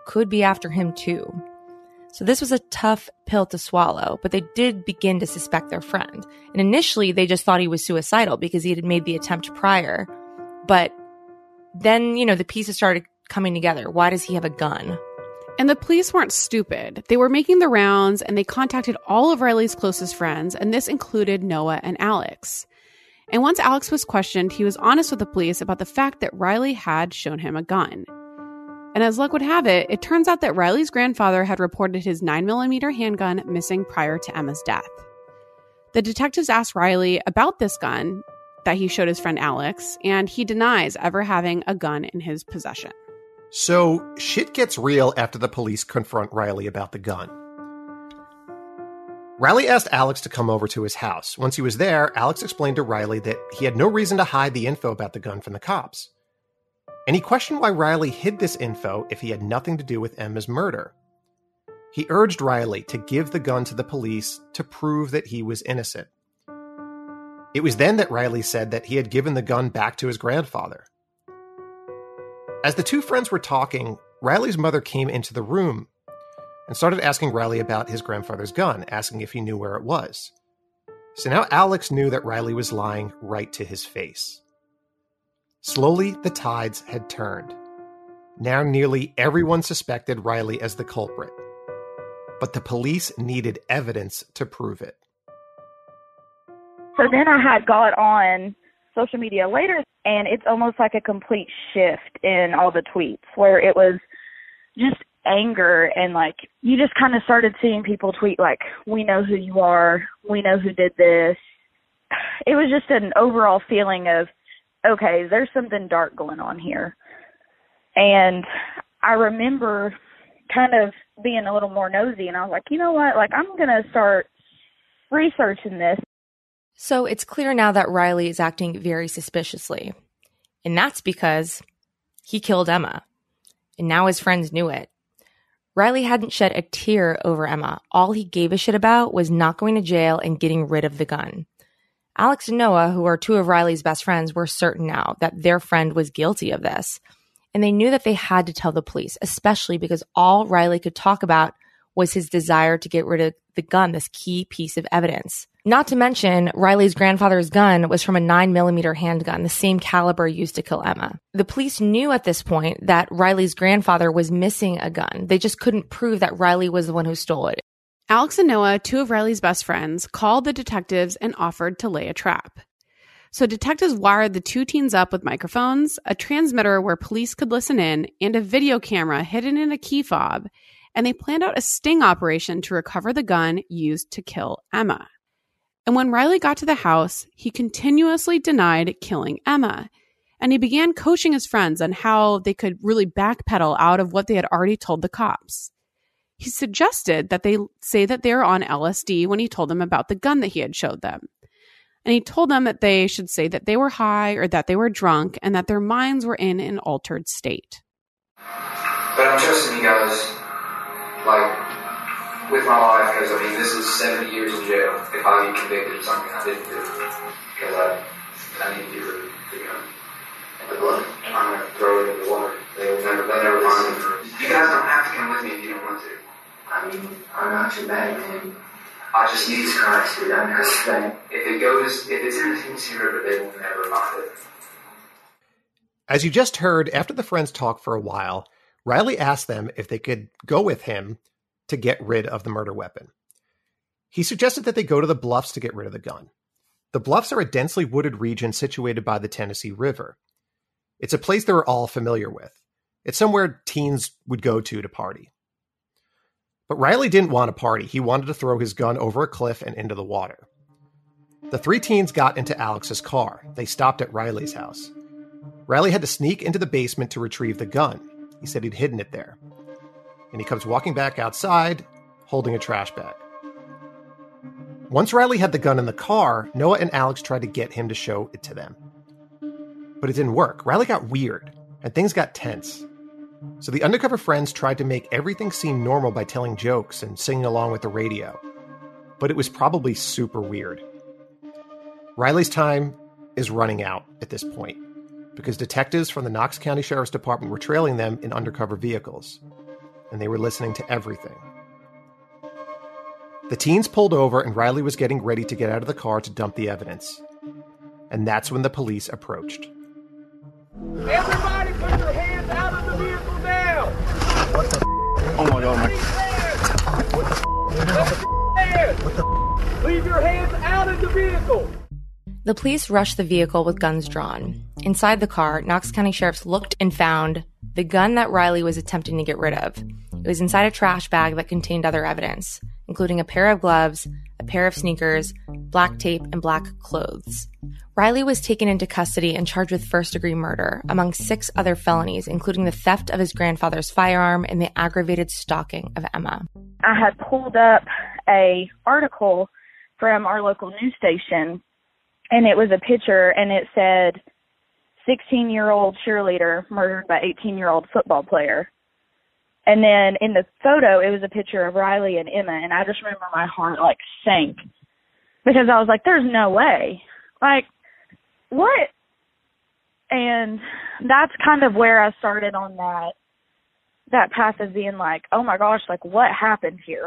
could be after him too. So this was a tough pill to swallow, but they did begin to suspect their friend. And initially, they just thought he was suicidal because he had made the attempt prior. But then, the pieces started coming together. Why does he have a gun? And the police weren't stupid. They were making the rounds, and they contacted all of Riley's closest friends, and this included Noah and Alex. And once Alex was questioned, he was honest with the police about the fact that Riley had shown him a gun. And as luck would have it, it turns out that Riley's grandfather had reported his 9mm handgun missing prior to Emma's death. The detectives asked Riley about this gun that he showed his friend Alex, and he denies ever having a gun in his possession. So shit gets real after the police confront Riley about the gun. Riley asked Alex to come over to his house. Once he was there, Alex explained to Riley that he had no reason to hide the info about the gun from the cops. And he questioned why Riley hid this info if he had nothing to do with Emma's murder. He urged Riley to give the gun to the police to prove that he was innocent. It was then that Riley said that he had given the gun back to his grandfather. As the two friends were talking, Riley's mother came into the room and started asking Riley about his grandfather's gun, asking if he knew where it was. So now Alex knew that Riley was lying right to his face. Slowly, the tides had turned. Now nearly everyone suspected Riley as the culprit. But the police needed evidence to prove it. So then I had got on social media later, and it's almost like a complete shift in all the tweets where it was just anger, and you just kind of started seeing people tweet we know who you are, we know who did this. It was just an overall feeling of, okay, there's something dark going on here. And I remember kind of being a little more nosy, and I was like, you know what, I'm going to start researching this. So it's clear now that Riley is acting very suspiciously. And that's because he killed Emma. And now his friends knew it. Riley hadn't shed a tear over Emma. All he gave a shit about was not going to jail and getting rid of the gun. Alex and Noah, who are two of Riley's best friends, were certain now that their friend was guilty of this. And they knew that they had to tell the police, especially because all Riley could talk about was his desire to get rid of the gun, this key piece of evidence. Not to mention, Riley's grandfather's gun was from a 9mm handgun, the same caliber used to kill Emma. The police knew at this point that Riley's grandfather was missing a gun. They just couldn't prove that Riley was the one who stole it. Alex and Noah, two of Riley's best friends, called the detectives and offered to lay a trap. So detectives wired the two teens up with microphones, a transmitter where police could listen in, and a video camera hidden in a key fob, and they planned out a sting operation to recover the gun used to kill Emma. And when Riley got to the house, he continuously denied killing Emma, and he began coaching his friends on how they could really backpedal out of what they had already told the cops. He suggested that they say that they were on LSD when he told them about the gun that he had showed them. And he told them that they should say that they were high or that they were drunk and that their minds were in an altered state. But I'm trusting you guys, with my life, because, this is 70 years in jail if I get convicted of something I didn't do. Because I need to get rid of the gun. But look, I'm going to throw it in the water. They'll never find me. You guys don't have to come with me if you don't want to. I'm not too bad, man. I just need to Christ, dude. I'm not too bad. If it's in the Tennessee River, they will never find it. As you just heard, after the friends talked for a while, Riley asked them if they could go with him to get rid of the murder weapon. He suggested that they go to the Bluffs to get rid of the gun. The Bluffs are a densely wooded region situated by the Tennessee River. It's a place they were all familiar with. It's somewhere teens would go to party. But Riley didn't want to party. He wanted to throw his gun over a cliff and into the water. The three teens got into Alex's car. They stopped at Riley's house. Riley had to sneak into the basement to retrieve the gun. He said he'd hidden it there. And he comes walking back outside, holding a trash bag. Once Riley had the gun in the car, Noah and Alex tried to get him to show it to them. But it didn't work. Riley got weird, and things got tense. So the undercover friends tried to make everything seem normal by telling jokes and singing along with the radio. But it was probably super weird. Riley's time is running out at this point, because detectives from the Knox County Sheriff's Department were trailing them in undercover vehicles. and they were listening to everything. The teens pulled over, and Riley was getting ready to get out of the car to dump the evidence. And that's when the police approached. Everybody put your hands out of the vehicle now! What the Oh my God, man. What the Leave your hands out of the vehicle! The police rushed the vehicle with guns drawn. Inside the car, Knox County sheriffs looked and found the gun that Riley was attempting to get rid of. It was inside a trash bag that contained other evidence, including a pair of gloves, a pair of sneakers, black tape, and black clothes. Riley was taken into custody and charged with first-degree murder, among 6 other felonies, including the theft of his grandfather's firearm and the aggravated stalking of Emma. I had pulled up a article from our local news station, and it was a picture, and it said, 16-year-old cheerleader murdered by 18-year-old football player. And then in the photo, it was a picture of Riley and Emma, and I just remember my heart, sank. Because I was like, there's no way. What? And that's kind of where I started on that path of being like, oh my gosh, what happened here?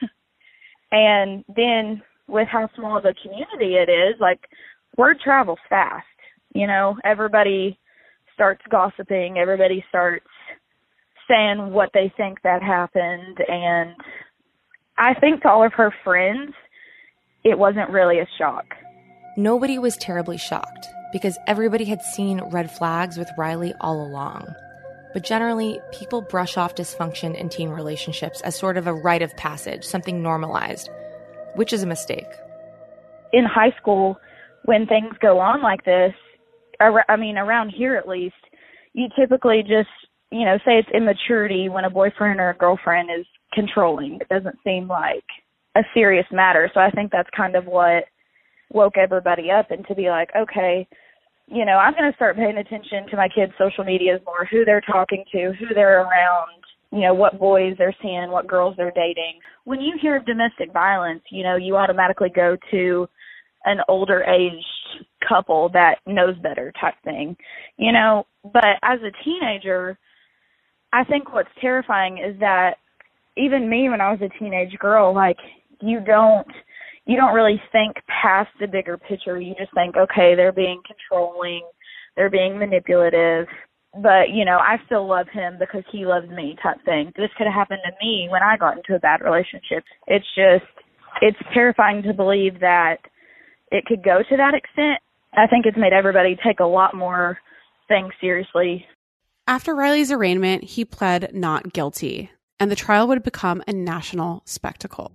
And then with how small of a community it is, word travels fast. Everybody starts gossiping, everybody starts saying what they think that happened, and I think to all of her friends, it wasn't really a shock. Nobody was terribly shocked because everybody had seen red flags with Riley all along. But generally, people brush off dysfunction in teen relationships as sort of a rite of passage, something normalized, which is a mistake. In high school, when things go on like this, around here at least, you typically just, say it's immaturity when a boyfriend or a girlfriend is controlling. It doesn't seem like a serious matter. So I think that's kind of what woke everybody up and to be like, okay, I'm going to start paying attention to my kids' social medias more, who they're talking to, who they're around, what boys they're seeing, what girls they're dating. When you hear of domestic violence, you automatically go to an older aged couple that knows better type thing, But as a teenager, I think what's terrifying is that even me when I was a teenage girl, you don't really think past the bigger picture. You just think, okay, they're being controlling, they're being manipulative, but, I still love him because he loves me type thing. This could have happened to me when I got into a bad relationship. It's terrifying to believe that it could go to that extent. I think it's made everybody take a lot more things seriously. After Riley's arraignment, he pled not guilty, and the trial would become a national spectacle.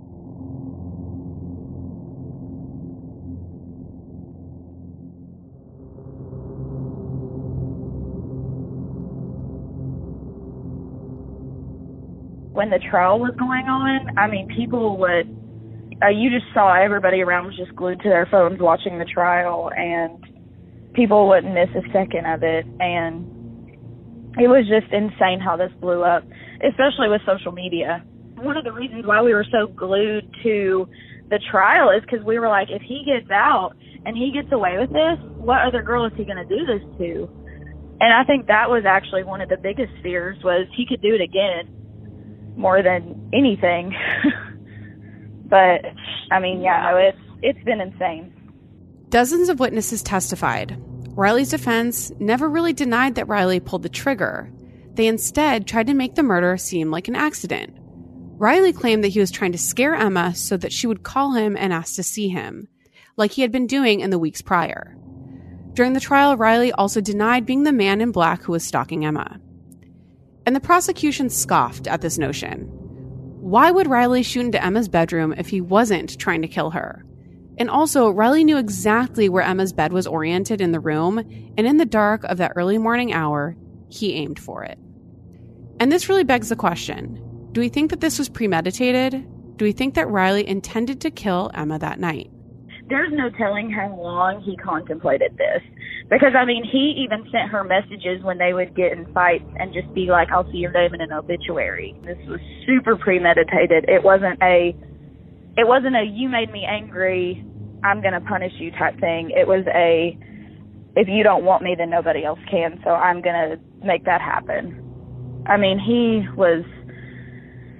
When the trial was going on, people would, you just saw everybody around was just glued to their phones watching the trial, and people wouldn't miss a second of it. And it was just insane how this blew up, especially with social media. One of the reasons why we were so glued to the trial is because we were like, if he gets out and he gets away with this, what other girl is he going to do this to? And I think that was actually one of the biggest fears, was he could do it again more than anything. But, it's been insane. Dozens of witnesses testified. Riley's defense never really denied that Riley pulled the trigger. They instead tried to make the murder seem like an accident. Riley claimed that he was trying to scare Emma so that she would call him and ask to see him, like he had been doing in the weeks prior. During the trial, Riley also denied being the man in black who was stalking Emma. And the prosecution scoffed at this notion. Why would Riley shoot into Emma's bedroom if he wasn't trying to kill her? And also, Riley knew exactly where Emma's bed was oriented in the room, and in the dark of that early morning hour, he aimed for it. And this really begs the question, do we think that this was premeditated? Do we think that Riley intended to kill Emma that night? There's no telling how long he contemplated this. Because, he even sent her messages when they would get in fights and just be like, I'll see your name in an obituary. This was super premeditated. It wasn't a you made me angry, I'm going to punish you type thing. It was a, if you don't want me, then nobody else can, so I'm going to make that happen. He was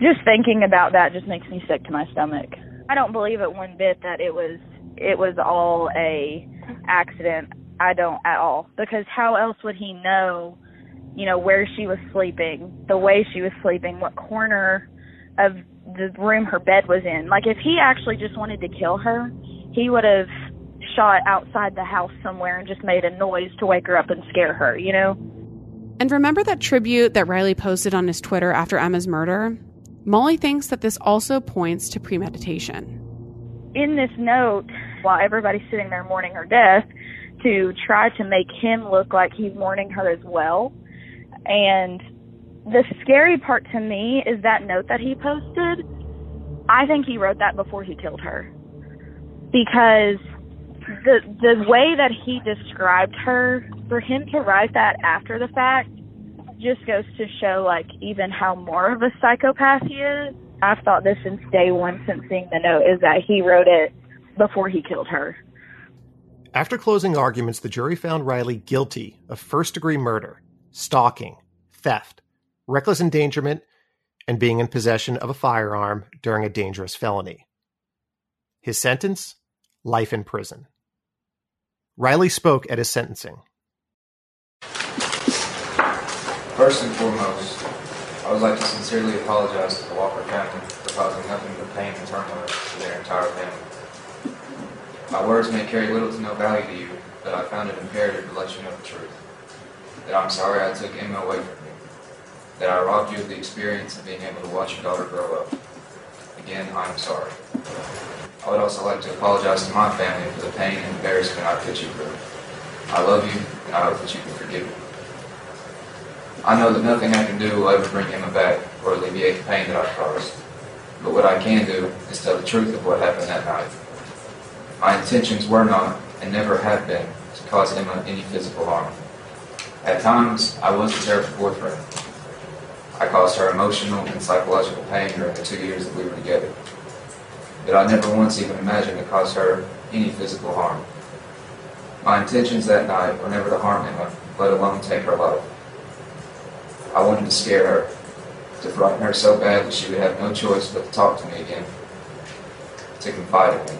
just thinking about that just makes me sick to my stomach. I don't believe it one bit that it was all a accident. I don't at all. Because how else would he know, you know, where she was sleeping, the way she was sleeping, what corner of the room her bed was in? Like, if he actually just wanted to kill her, he would have shot outside the house somewhere and just made a noise to wake her up and scare her, you know? And remember that tribute that Riley posted on his Twitter after Emma's murder? Molly thinks that this also points to premeditation. In this note, while everybody's sitting there mourning her death, to try to make him look like he's mourning her as well. And the scary part to me is that note that he posted. I think he wrote that before he killed her. Because the way that he described her, for him to write that after the fact, just goes to show, like, even how more of a psychopath he is. I've thought this since day one, since seeing the note, is that he wrote it before he killed her. After closing arguments, the jury found Riley guilty of first-degree murder, stalking, theft, reckless endangerment, and being in possession of a firearm during a dangerous felony. His sentence? Life in prison. Riley spoke at his sentencing. First and foremost, I would like to sincerely apologize to the Walker family for causing nothing but pain and turmoil to their entire family. My words may carry little to no value to you, but I found it imperative to let you know the truth. That I'm sorry I took Emma away from you. That I robbed you of the experience of being able to watch your daughter grow up. Again, I'm sorry. I would also like to apologize to my family for the pain and embarrassment I put you through. I love you, and I hope that you can forgive me. I know that nothing I can do will ever bring Emma back or alleviate the pain that I caused. But what I can do is tell the truth of what happened that night. My intentions were not, and never have been, to cause Emma any physical harm. At times, I was a terrible boyfriend. I caused her emotional and psychological pain during the 2 years that we were together. But I never once even imagined to cause her any physical harm. My intentions that night were never to harm Emma, let alone take her life. I wanted to scare her, to frighten her so bad that she would have no choice but to talk to me again, to confide in me.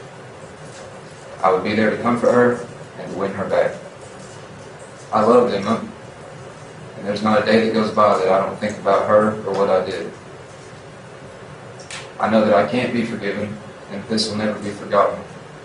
I would be there to comfort her and to win her back. I loved Emma, and there's not a day that goes by that I don't think about her or what I did. I know that I can't be forgiven, and this will never be forgotten.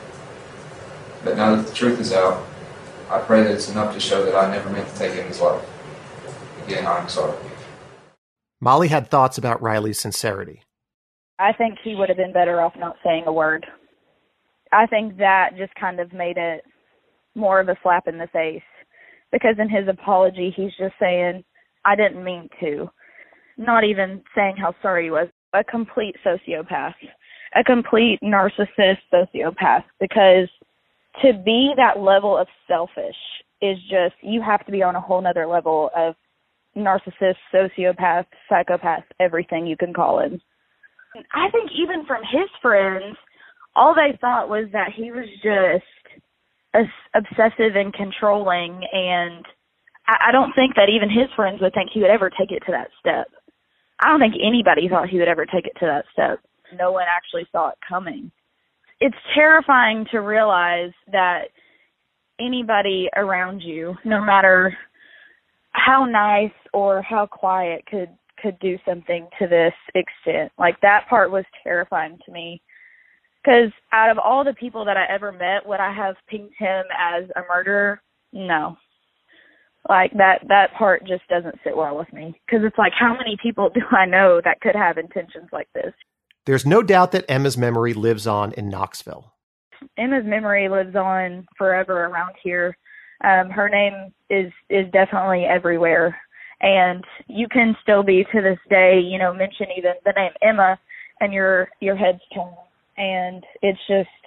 But now that the truth is out, I pray that it's enough to show that I never meant to take Emma's life. Again, I'm sorry. Molly had thoughts about Riley's sincerity. I think he would have been better off not saying a word. I think that just kind of made it more of a slap in the face. Because in his apology, he's just saying, I didn't mean to. Not even saying how sorry he was. A complete sociopath. A complete narcissist sociopath. Because to be that level of selfish is just, you have to be on a whole nother level of narcissist, sociopath, psychopath, everything you can call him. I think even from his friends, all they thought was that he was just obsessive and controlling, and I don't think that even his friends would think he would ever take it to that step. I don't think anybody thought he would ever take it to that step. No one actually saw it coming. It's terrifying to realize that anybody around you, no matter how nice or how quiet, could do something to this extent. Like, that part was terrifying to me. Because out of all the people that I ever met, would I have pinged him as a murderer? No. Like, that part just doesn't sit well with me. Because it's like, how many people do I know that could have intentions like this? There's no doubt that Emma's memory lives on in Knoxville. Emma's memory lives on forever around here. Her name is definitely everywhere. And you can still be, to this day, mention even the name Emma, and your head's turning. And it's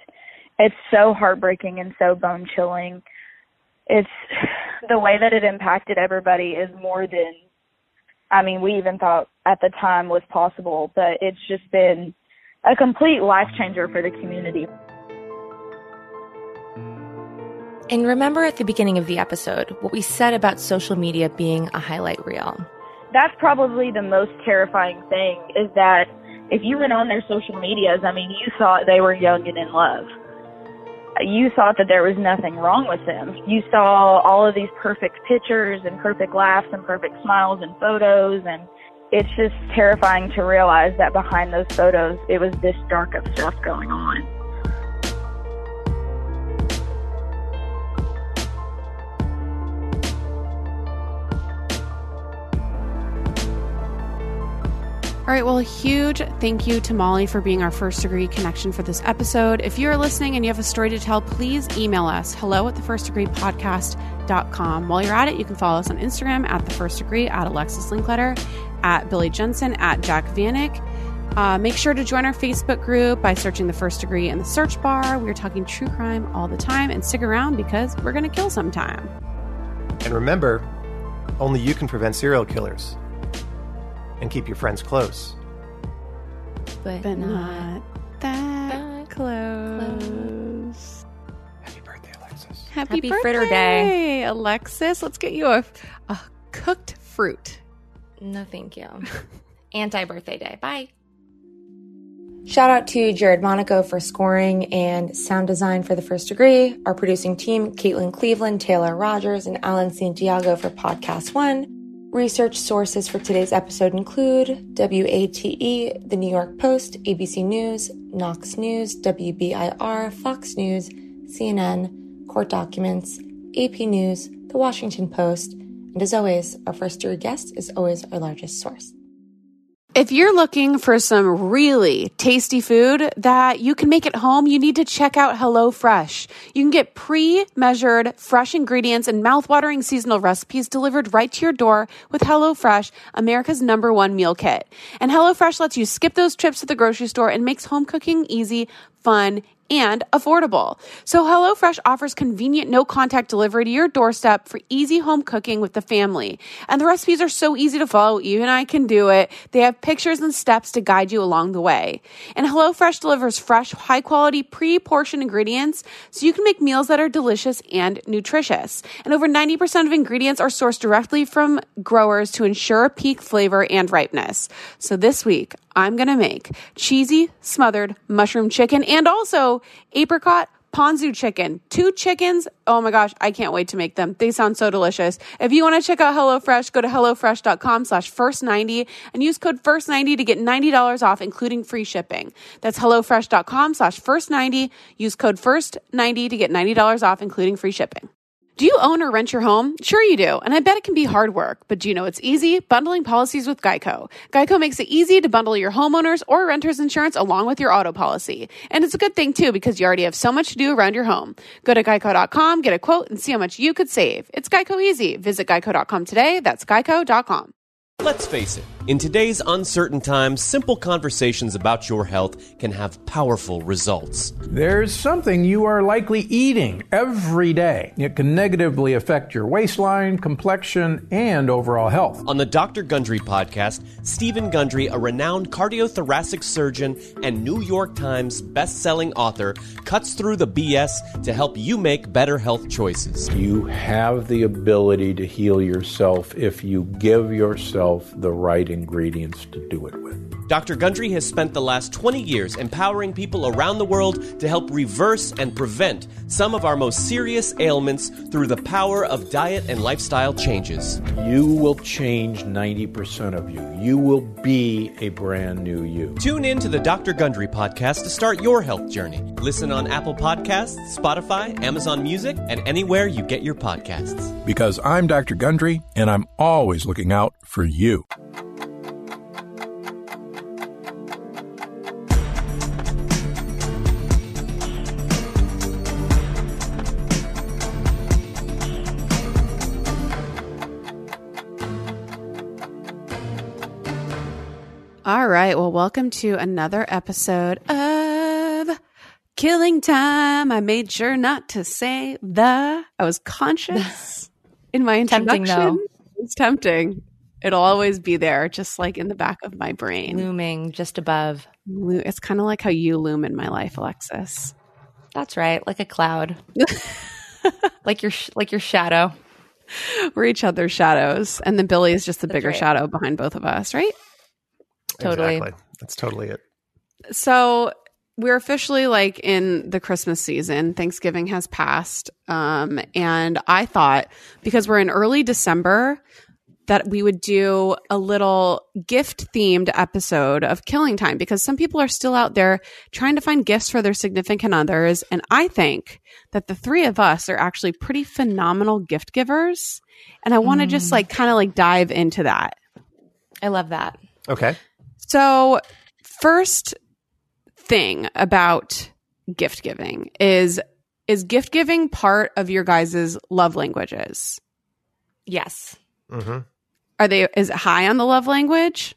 so heartbreaking and so bone-chilling. It's the way that it impacted everybody is more than, we even thought at the time was possible. But it's just been a complete life changer for the community. And remember at the beginning of the episode what we said about social media being a highlight reel. that's probably the most terrifying thing, is that if you went on their social medias, I mean, you thought they were young and in love. You thought that there was nothing wrong with them. You saw all of these perfect pictures and perfect laughs and perfect smiles and photos, and it's just terrifying to realize that behind those photos, it was this dark of stuff going on. All right, well, a huge thank you to Molly for being our first degree connection for this episode. If you're listening and you have a story to tell, please email us, hello@thefirstdegreepodcast.com. While you're at it, you can follow us on Instagram at The First Degree, at Alexis Linkletter, at Billy Jensen, at Jack Vanek. Make sure to join our Facebook group by searching The First Degree in the search bar. We're talking true crime all the time, and stick around because we're going to kill sometime. And remember, only you can prevent serial killers. And keep your friends close. But not that close. Happy birthday, Alexis. Happy Happy birthday, Fritter Day. Alexis. Let's get you a cooked fruit. No, thank you. Anti-birthday day. Bye. Shout out to Jared Monaco for scoring and sound design for The First Degree. Our producing team, Caitlin Cleveland, Taylor Rogers, and Alan Santiago for Podcast One. Research sources for today's episode include WATE, The New York Post, ABC News, Knox News, WBIR, Fox News, CNN, Court Documents, AP News, The Washington Post, and as always, our first degree guest is always our largest source. If you're looking for some really tasty food that you can make at home, you need to check out HelloFresh. You can get pre-measured fresh ingredients and mouth-watering seasonal recipes delivered right to your door with HelloFresh, America's #1 meal kit. And HelloFresh lets you skip those trips to the grocery store and makes home cooking easy, fun, and affordable. So HelloFresh offers convenient no-contact delivery to your doorstep for easy home cooking with the family. And the recipes are so easy to follow, even I can do it. They have pictures and steps to guide you along the way. And HelloFresh delivers fresh, high-quality, pre-portioned ingredients so you can make meals that are delicious and nutritious. And over 90% of ingredients are sourced directly from growers to ensure peak flavor and ripeness. So this week, I'm going to make cheesy smothered mushroom chicken and also apricot ponzu chicken. 2 chickens. Oh my gosh, I can't wait to make them. They sound so delicious. If you want to check out HelloFresh, go to HelloFresh.com/first90 and use code FIRST90 to get $90 off, including free shipping. That's HelloFresh.com/first90. Use code FIRST90 to get $90 off, including free shipping. Do you own or rent your home? Sure you do, and I bet it can be hard work, but do you know it's easy? Bundling policies with Geico. Geico makes it easy to bundle your homeowners or renters insurance along with your auto policy. And it's a good thing too, because you already have so much to do around your home. Go to geico.com, get a quote, and see how much you could save. It's Geico easy. Visit geico.com today. That's geico.com. Let's face it, in today's uncertain times, simple conversations about your health can have powerful results. There's something you are likely eating every day. It can negatively affect your waistline, complexion, and overall health. On the Dr. Gundry podcast, Stephen Gundry, a renowned cardiothoracic surgeon and New York Times best-selling author, cuts through the BS to help you make better health choices. You have the ability to heal yourself if you give yourself the right ingredients to do it with. Dr. Gundry has spent the last 20 years empowering people around the world to help reverse and prevent some of our most serious ailments through the power of diet and lifestyle changes. You will change 90% of you. You will be a brand new you. Tune in to the Dr. Gundry podcast to start your health journey. Listen on Apple Podcasts, Spotify, Amazon Music, and anywhere you get your podcasts. Because I'm Dr. Gundry, and I'm always looking out for you. All right. Well, welcome to another episode of Killing Time. I made sure not to say I was conscious in my introduction. Tempting, though. It's tempting. It'll always be there, just like in the back of my brain. Looming just above. It's kind of like how you loom in my life, Alexis. That's right. Like a cloud. like your shadow. We're each other's shadows. And then Billy is just the bigger right. shadow behind both of us, right? Totally. Exactly. That's totally it. So we're officially like in the Christmas season. Thanksgiving has passed. And I thought, because we're in early December, that we would do a little gift themed episode of Killing Time, because some people are still out there trying to find gifts for their significant others. And I think that the three of us are actually pretty phenomenal gift givers. And I want to just like kind of like dive into that. I love that. Okay. So first thing about gift giving is gift giving part of your guys' love languages? Yes. Mm-hmm. Is it high on the love language?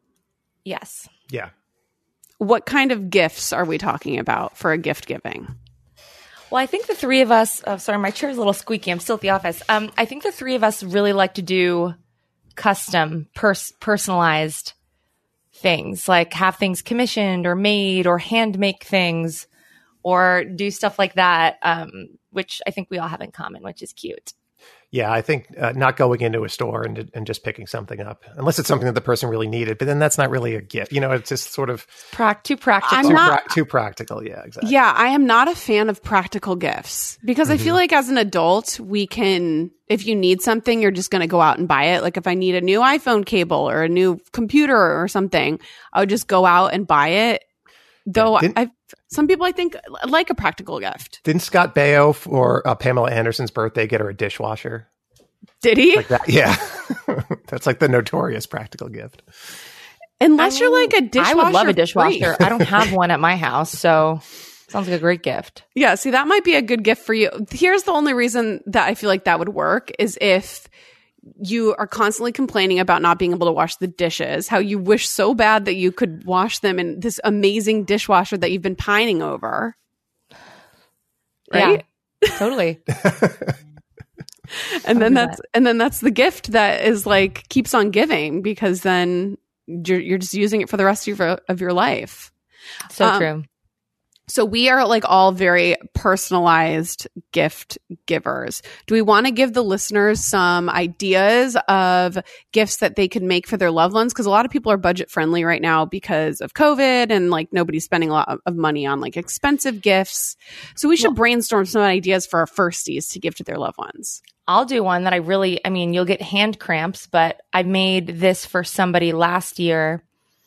Yes. Yeah. What kind of gifts are we talking about for a gift giving? Well, I think the three of us, sorry, my chair's a little squeaky. I'm still at the office. I think the three of us really like to do custom, personalized things, like have things commissioned or made or hand make things or do stuff like that, which I think we all have in common, which is cute. Yeah, I think not going into a store and just picking something up, unless it's something that the person really needed, but then that's not really a gift. You know, it's just sort of too practical. Too practical. Yeah, exactly. Yeah, I am not a fan of practical gifts because I feel like as an adult, we can, if you need something, you're just going to go out and buy it. Like if I need a new iPhone cable or a new computer or something, I would just go out and buy it. Though some people I think like a practical gift. Didn't Scott Baio for Pamela Anderson's birthday get her a dishwasher? Did he? Like that? Yeah. That's like the notorious practical gift. Unless you're like a dishwasher. I would love a dishwasher. freak. I don't have one at my house, so sounds like a great gift. Yeah, see, that might be a good gift for you. Here's the only reason that I feel like that would work is if you are constantly complaining about not being able to wash the dishes, how you wish so bad that you could wash them in this amazing dishwasher that you've been pining over. Right? Yeah, totally. And then that's the gift that is like keeps on giving, because then you're just using it for the rest of your life. So true. So we are like all very personalized gift givers. Do we want to give the listeners some ideas of gifts that they can make for their loved ones? Because a lot of people are budget friendly right now because of COVID and like nobody's spending a lot of money on like expensive gifts. So we should brainstorm some ideas for our firsties to give to their loved ones. I'll do one that you'll get hand cramps, but I made this for somebody last year.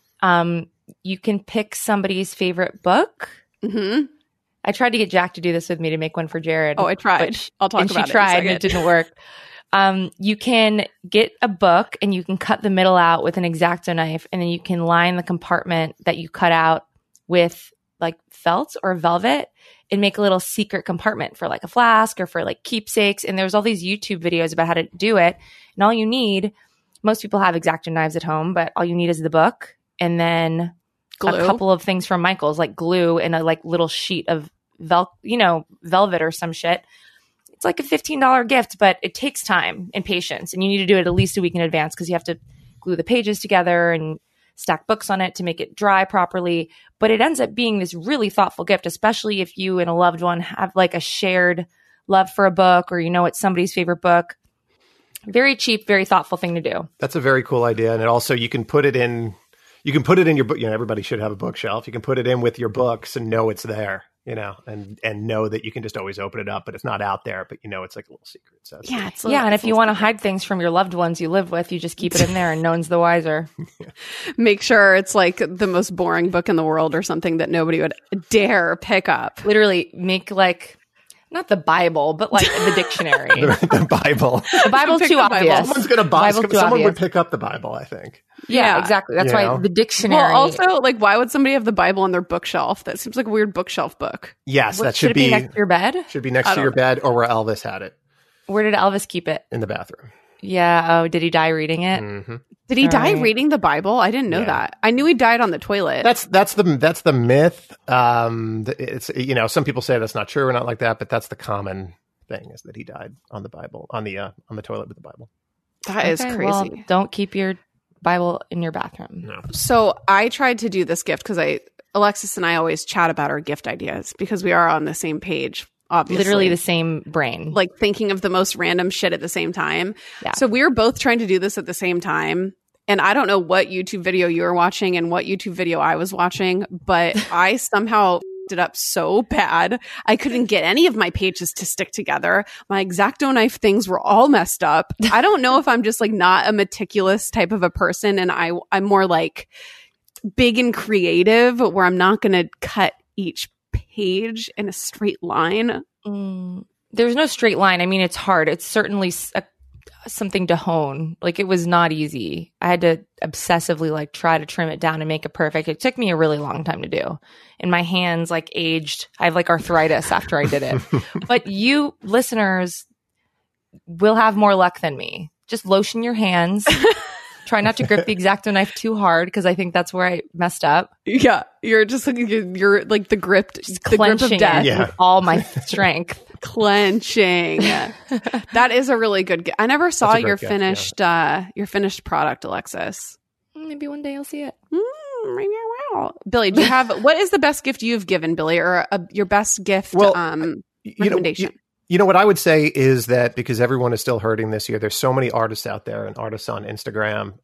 You can pick somebody's favorite book. Mm-hmm. I tried to get Jack to do this with me to make one for Jared. Oh, I tried. I'll talk about it. She tried and it didn't work. You can get a book and you can cut the middle out with an X-Acto knife, and then you can line the compartment that you cut out with like felt or velvet and make a little secret compartment for like a flask or for like keepsakes. And there's all these YouTube videos about how to do it. And all you need, most people have X-Acto knives at home, but all you need is the book and then glue. A couple of things from Michael's, like glue and a like little sheet of velvet or some shit. It's like a $15 gift, but it takes time and patience, and you need to do it at least a week in advance because you have to glue the pages together and stack books on it to make it dry properly. But it ends up being this really thoughtful gift, especially if you and a loved one have like a shared love for a book, or it's somebody's favorite book. Very cheap, very thoughtful thing to do. That's a very cool idea, and it also you can put it in your book. Everybody should have a bookshelf. You can put it in with your books and know it's there. And know that you can just always open it up, but it's not out there, but it's like a little secret. So and if you want to hide things from your loved ones you live with, you just keep it in there and no one's the wiser. Make sure it's like the most boring book in the world or something that nobody would dare pick up. Literally make like, not the Bible, but like the dictionary. the Bible. The Bible's too obvious. Someone's going to buy someone would pick up the Bible, I think. Yeah, exactly. That's why the dictionary. Well, also, like, why would somebody have the Bible on their bookshelf? That seems like a weird bookshelf book. Yes, that should be next to your bed. Should be next to your bed, or where Elvis had it. Where did Elvis keep it? In the bathroom. Yeah. Oh, did he die reading it? Mm-hmm. Did he die reading the Bible? I didn't know that. I knew he died on the toilet. That's the myth. It's some people say that's not true or not like that, but that's the common thing, is that he died on the Bible, on the toilet with the Bible. That is crazy. Well, don't keep your Bible in your bathroom. No. So I tried to do this gift because Alexis and I always chat about our gift ideas because we are on the same page. obviously. Literally the same brain. Like thinking of the most random shit at the same time. Yeah. So we were both trying to do this at the same time. And I don't know what YouTube video you were watching and what YouTube video I was watching, but I somehow f***ed it up so bad. I couldn't get any of my pages to stick together. My X-Acto knife things were all messed up. I don't know if I'm just like not a meticulous type of a person, and I'm more like big and creative where I'm not going to cut each page in a straight line. There's no straight line. I mean, it's hard. It's certainly something to hone. Like, it was not easy. I had to obsessively like try to trim it down and make it perfect. It took me a really long time to do. And my hands like aged. I have like arthritis after I did it. But you listeners will have more luck than me. Just lotion your hands. Try not to grip the X-Acto knife too hard, because I think that's where I messed up. Yeah, you're just like you're like the grip of death with all my strength. Clenching. That is a really good. I never saw your finished product, Alexis. Maybe one day I'll see it. Maybe I will. Billy, do you have what is the best gift you've given, Billy, or your best gift recommendation? You know what I would say is that because everyone is still hurting this year, there's so many artists out there and artists on Instagram.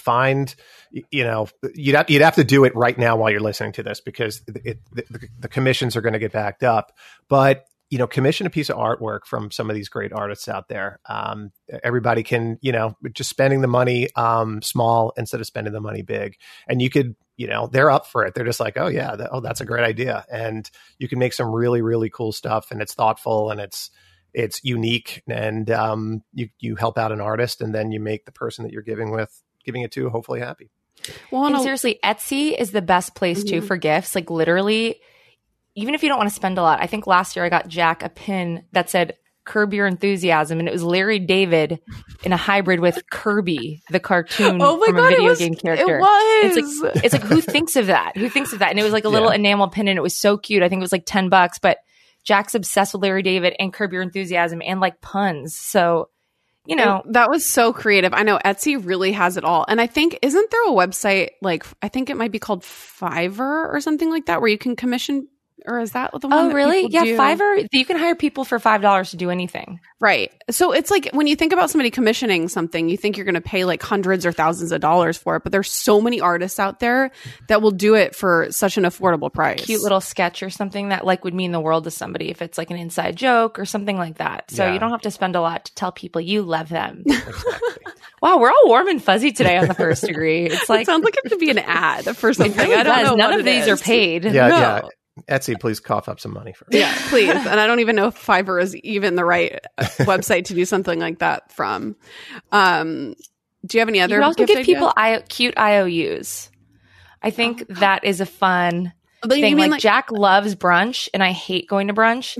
You'd have to do it right now while you're listening to this, because the commissions are going to get backed up. But commission a piece of artwork from some of these great artists out there. Everybody can, just spending the money small instead of spending the money big, and you could. They're up for it. They're just like, oh yeah, that's a great idea. And you can make some really, really cool stuff, and it's thoughtful and it's unique, and you help out an artist, and then you make the person that you're giving it to hopefully happy. Well, and seriously, Etsy is the best place too for gifts. Like, literally, even if you don't want to spend a lot. I think last year I got Jack a pin that said "Curb Your Enthusiasm," and it was Larry David in a hybrid with Kirby, the cartoon from a video game character. It was. It's like who thinks of that? Who thinks of that? And it was like a little enamel pin, and it was so cute. I think it was like $10, but Jack's obsessed with Larry David and Curb Your Enthusiasm and like puns. So, that was so creative. I know Etsy really has it all. And I think, isn't there a website, like, I think it might be called Fiverr or something like that, where you can commission. Or is that the one? Oh, really? Yeah, do? Fiverr. You can hire people for $5 to do anything. Right. So it's like when you think about somebody commissioning something, you think you're going to pay like hundreds or thousands of dollars for it. But there's so many artists out there that will do it for such an affordable price. Cute little sketch or something that like would mean the world to somebody if it's like an inside joke or something like that. So you don't have to spend a lot to tell people you love them. Exactly. Wow, we're all warm and fuzzy today on the First Degree. It's like it sounds like it should be an ad for something. Really I don't know. None of these are paid. Yeah. Etsy, please cough up some money first. Yeah, please. And I don't even know if Fiverr is even the right website to do something like that from. Do you have any other? You also gift give people cute IOUs. I think that is a fun thing. Like Jack loves brunch, and I hate going to brunch.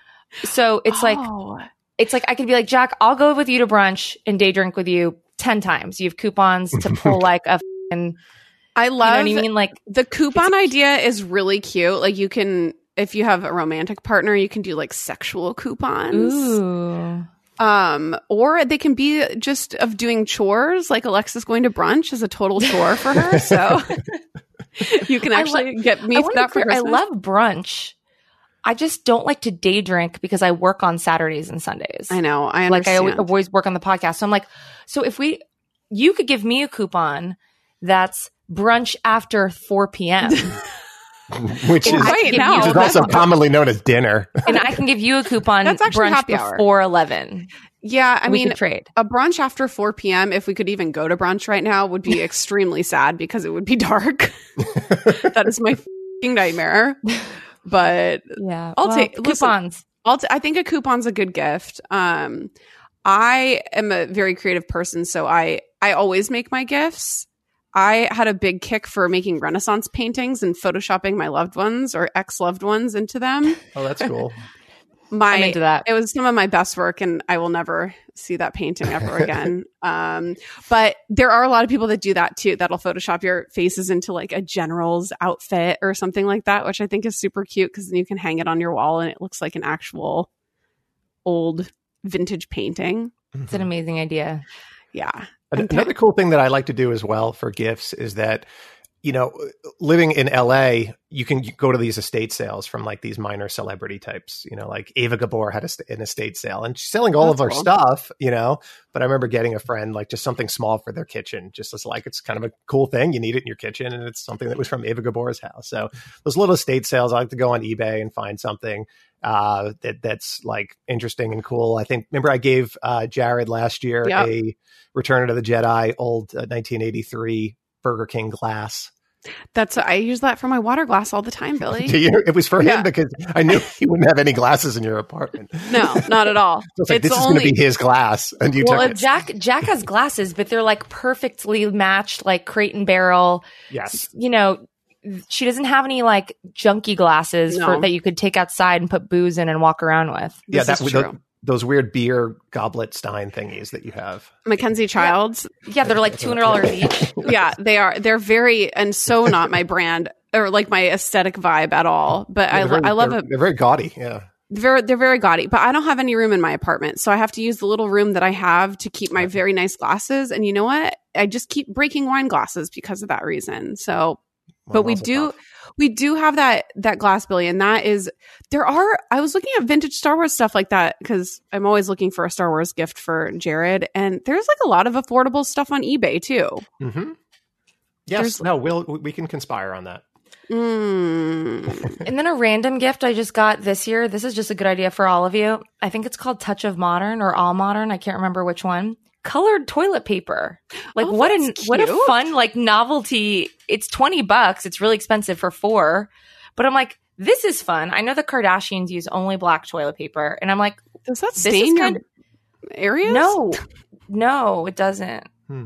So it's like I could be like, Jack, I'll go with you to brunch and day drink with you 10 times. You have coupons to pull like a f***ing. I love, you know what I mean? Like, the coupon idea is really cute. Like, you can, if you have a romantic partner, you can do like sexual coupons. Ooh. Or they can be just of doing chores. Like Alexis going to brunch is a total chore for her. So you can actually get me that for Christmas. I love brunch. I just don't like to day drink because I work on Saturdays and Sundays. I know. I understand. Like, I always work on the podcast. So I'm like, so if you could give me a coupon that's brunch after 4 p.m. which is also commonly known as dinner. And I can give you a coupon that's actually brunch before 11. Yeah, I mean, trade. A brunch after 4 p.m., if we could even go to brunch right now, would be extremely sad because it would be dark. That is my f***ing nightmare. But yeah, I'll take coupons. I think a coupon's a good gift. I am a very creative person, so I always make my gifts. I had a big kick for making Renaissance paintings and photoshopping my loved ones or ex-loved ones into them. Oh, that's cool. I'm into that. It was some of my best work, and I will never see that painting ever again. But there are a lot of people that do that too. That'll Photoshop your faces into like a general's outfit or something like that, which I think is super cute because then you can hang it on your wall and it looks like an actual old vintage painting. It's an amazing idea. Yeah. Another cool thing that I like to do as well for gifts is that living in LA, you can go to these estate sales from like these minor celebrity types, like Ava Gabor had an estate sale and she's selling all of her stuff, but I remember getting a friend like just something small for their kitchen, just as like, it's kind of a cool thing. You need it in your kitchen. And it's something that was from Ava Gabor's house. So those little estate sales, I like to go on eBay and find something that's like interesting and cool. I think, remember I gave Jared last year a Return of the Jedi old 1983 Burger King glass. I use that for my water glass all the time, Billy. Do you? It was for him because I knew he wouldn't have any glasses in your apartment. No, not at all. So it's like, this is going to be his glass, and you took it. Jack has glasses, but they're like perfectly matched, like Crate and Barrel. Yes. She doesn't have any like junky glasses that you could take outside and put booze in and walk around with. Yeah, that's true. Those weird beer goblet stein thingies that you have. Mackenzie Childs. Yeah, they're like $200 each. Yeah, they are. They're very, and so not my brand or like my aesthetic vibe at all. But I love it. They're very gaudy. Yeah. They're very gaudy, but I don't have any room in my apartment. So I have to use the little room that I have to keep my very nice glasses. And you know what? I just keep breaking wine glasses because of that reason. So, but we do have that glass, Billy, and that is, I was looking at vintage Star Wars stuff like that because I'm always looking for a Star Wars gift for Jared, and there's like a lot of affordable stuff on eBay too. Mm-hmm. Yes, we can conspire on that. And then a random gift I just got this year. This is just a good idea for all of you. I think it's called Touch of Modern or All Modern. I can't remember which one. Colored toilet paper. Like what a fun like novelty. It's $20. It's really expensive for 4. But I'm like, this is fun. I know the Kardashians use only black toilet paper. And I'm like, does that stain your areas? No, it doesn't.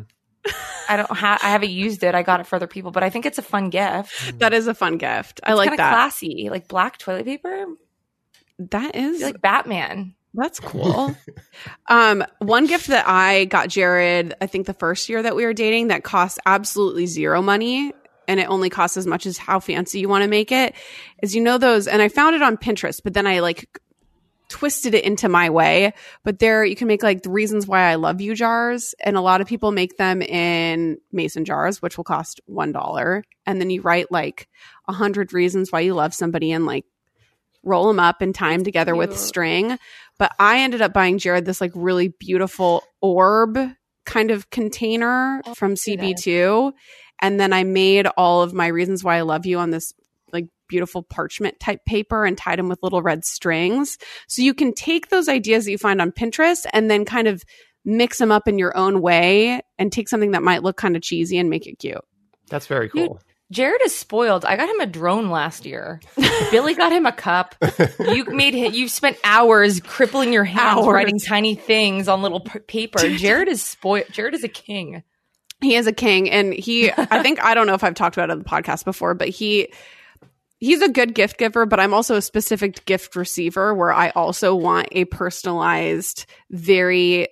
I haven't used it. I got it for other people, but I think it's a fun gift. That is a fun gift. I like that. Classy. Like black toilet paper. That is like Batman. That's cool. One gift that I got Jared, I think the first year that we were dating, that cost absolutely zero money, and it only costs as much as how fancy you want to make it, is those, and I found it on Pinterest, but then I like twisted it into my way. But there you can make like the reasons why I love you jars, and a lot of people make them in mason jars, which will cost $1, and then you write like 100 reasons why you love somebody and like roll them up and tie them together with string. But I ended up buying Jared this like really beautiful orb kind of container from CB2. And then I made all of my reasons why I love you on this like beautiful parchment type paper and tied them with little red strings. So you can take those ideas that you find on Pinterest and then kind of mix them up in your own way and take something that might look kind of cheesy and make it cute. That's very cool. Jared is spoiled. I got him a drone last year. Billy got him a cup. You spent hours crippling your hands writing tiny things on little paper. Jared is spoiled. Jared is a king. He is a king. And I don't know if I've talked about it on the podcast before, but he's a good gift giver, but I'm also a specific gift receiver where I also want a personalized, very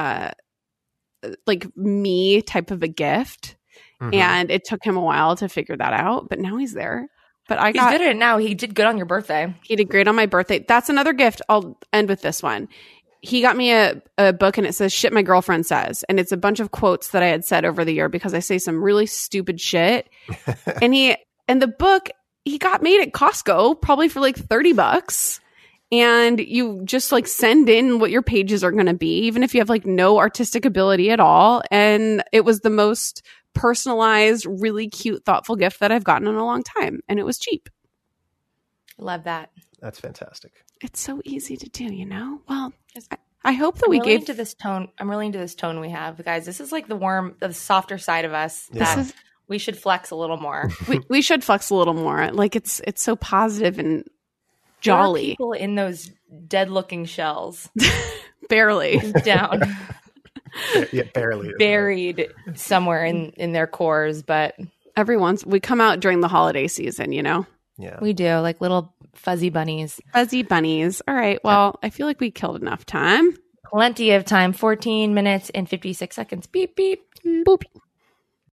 like me type of a gift. Mm-hmm. And it took him a while to figure that out, but now he's there. But he's good at it now. He did good on your birthday. He did great on my birthday. That's another gift. I'll end with this one. He got me a book and it says Shit My Girlfriend Says. And it's a bunch of quotes that I had said over the year because I say some really stupid shit. And the book he got made at Costco probably for like $30. And you just like send in what your pages are going to be, even if you have like no artistic ability at all. And it was the most personalized, really cute, thoughtful gift that I've gotten in a long time. And it was cheap. Love that. That's fantastic. It's so easy to do, Well, I hope that we gave into this tone. I'm really into this tone we have, guys. This is like the softer side of us that we should flex a little more. we should flex a little more. Like it's so positive and jolly. There are people in those dead-looking shells, barely down. Yeah, barely buried somewhere in their cores, but we come out during the holiday season, Yeah, we do, like little fuzzy bunnies. All right, well, I feel like we killed enough time. Plenty of time. 14 minutes and 56 seconds. Beep beep boop.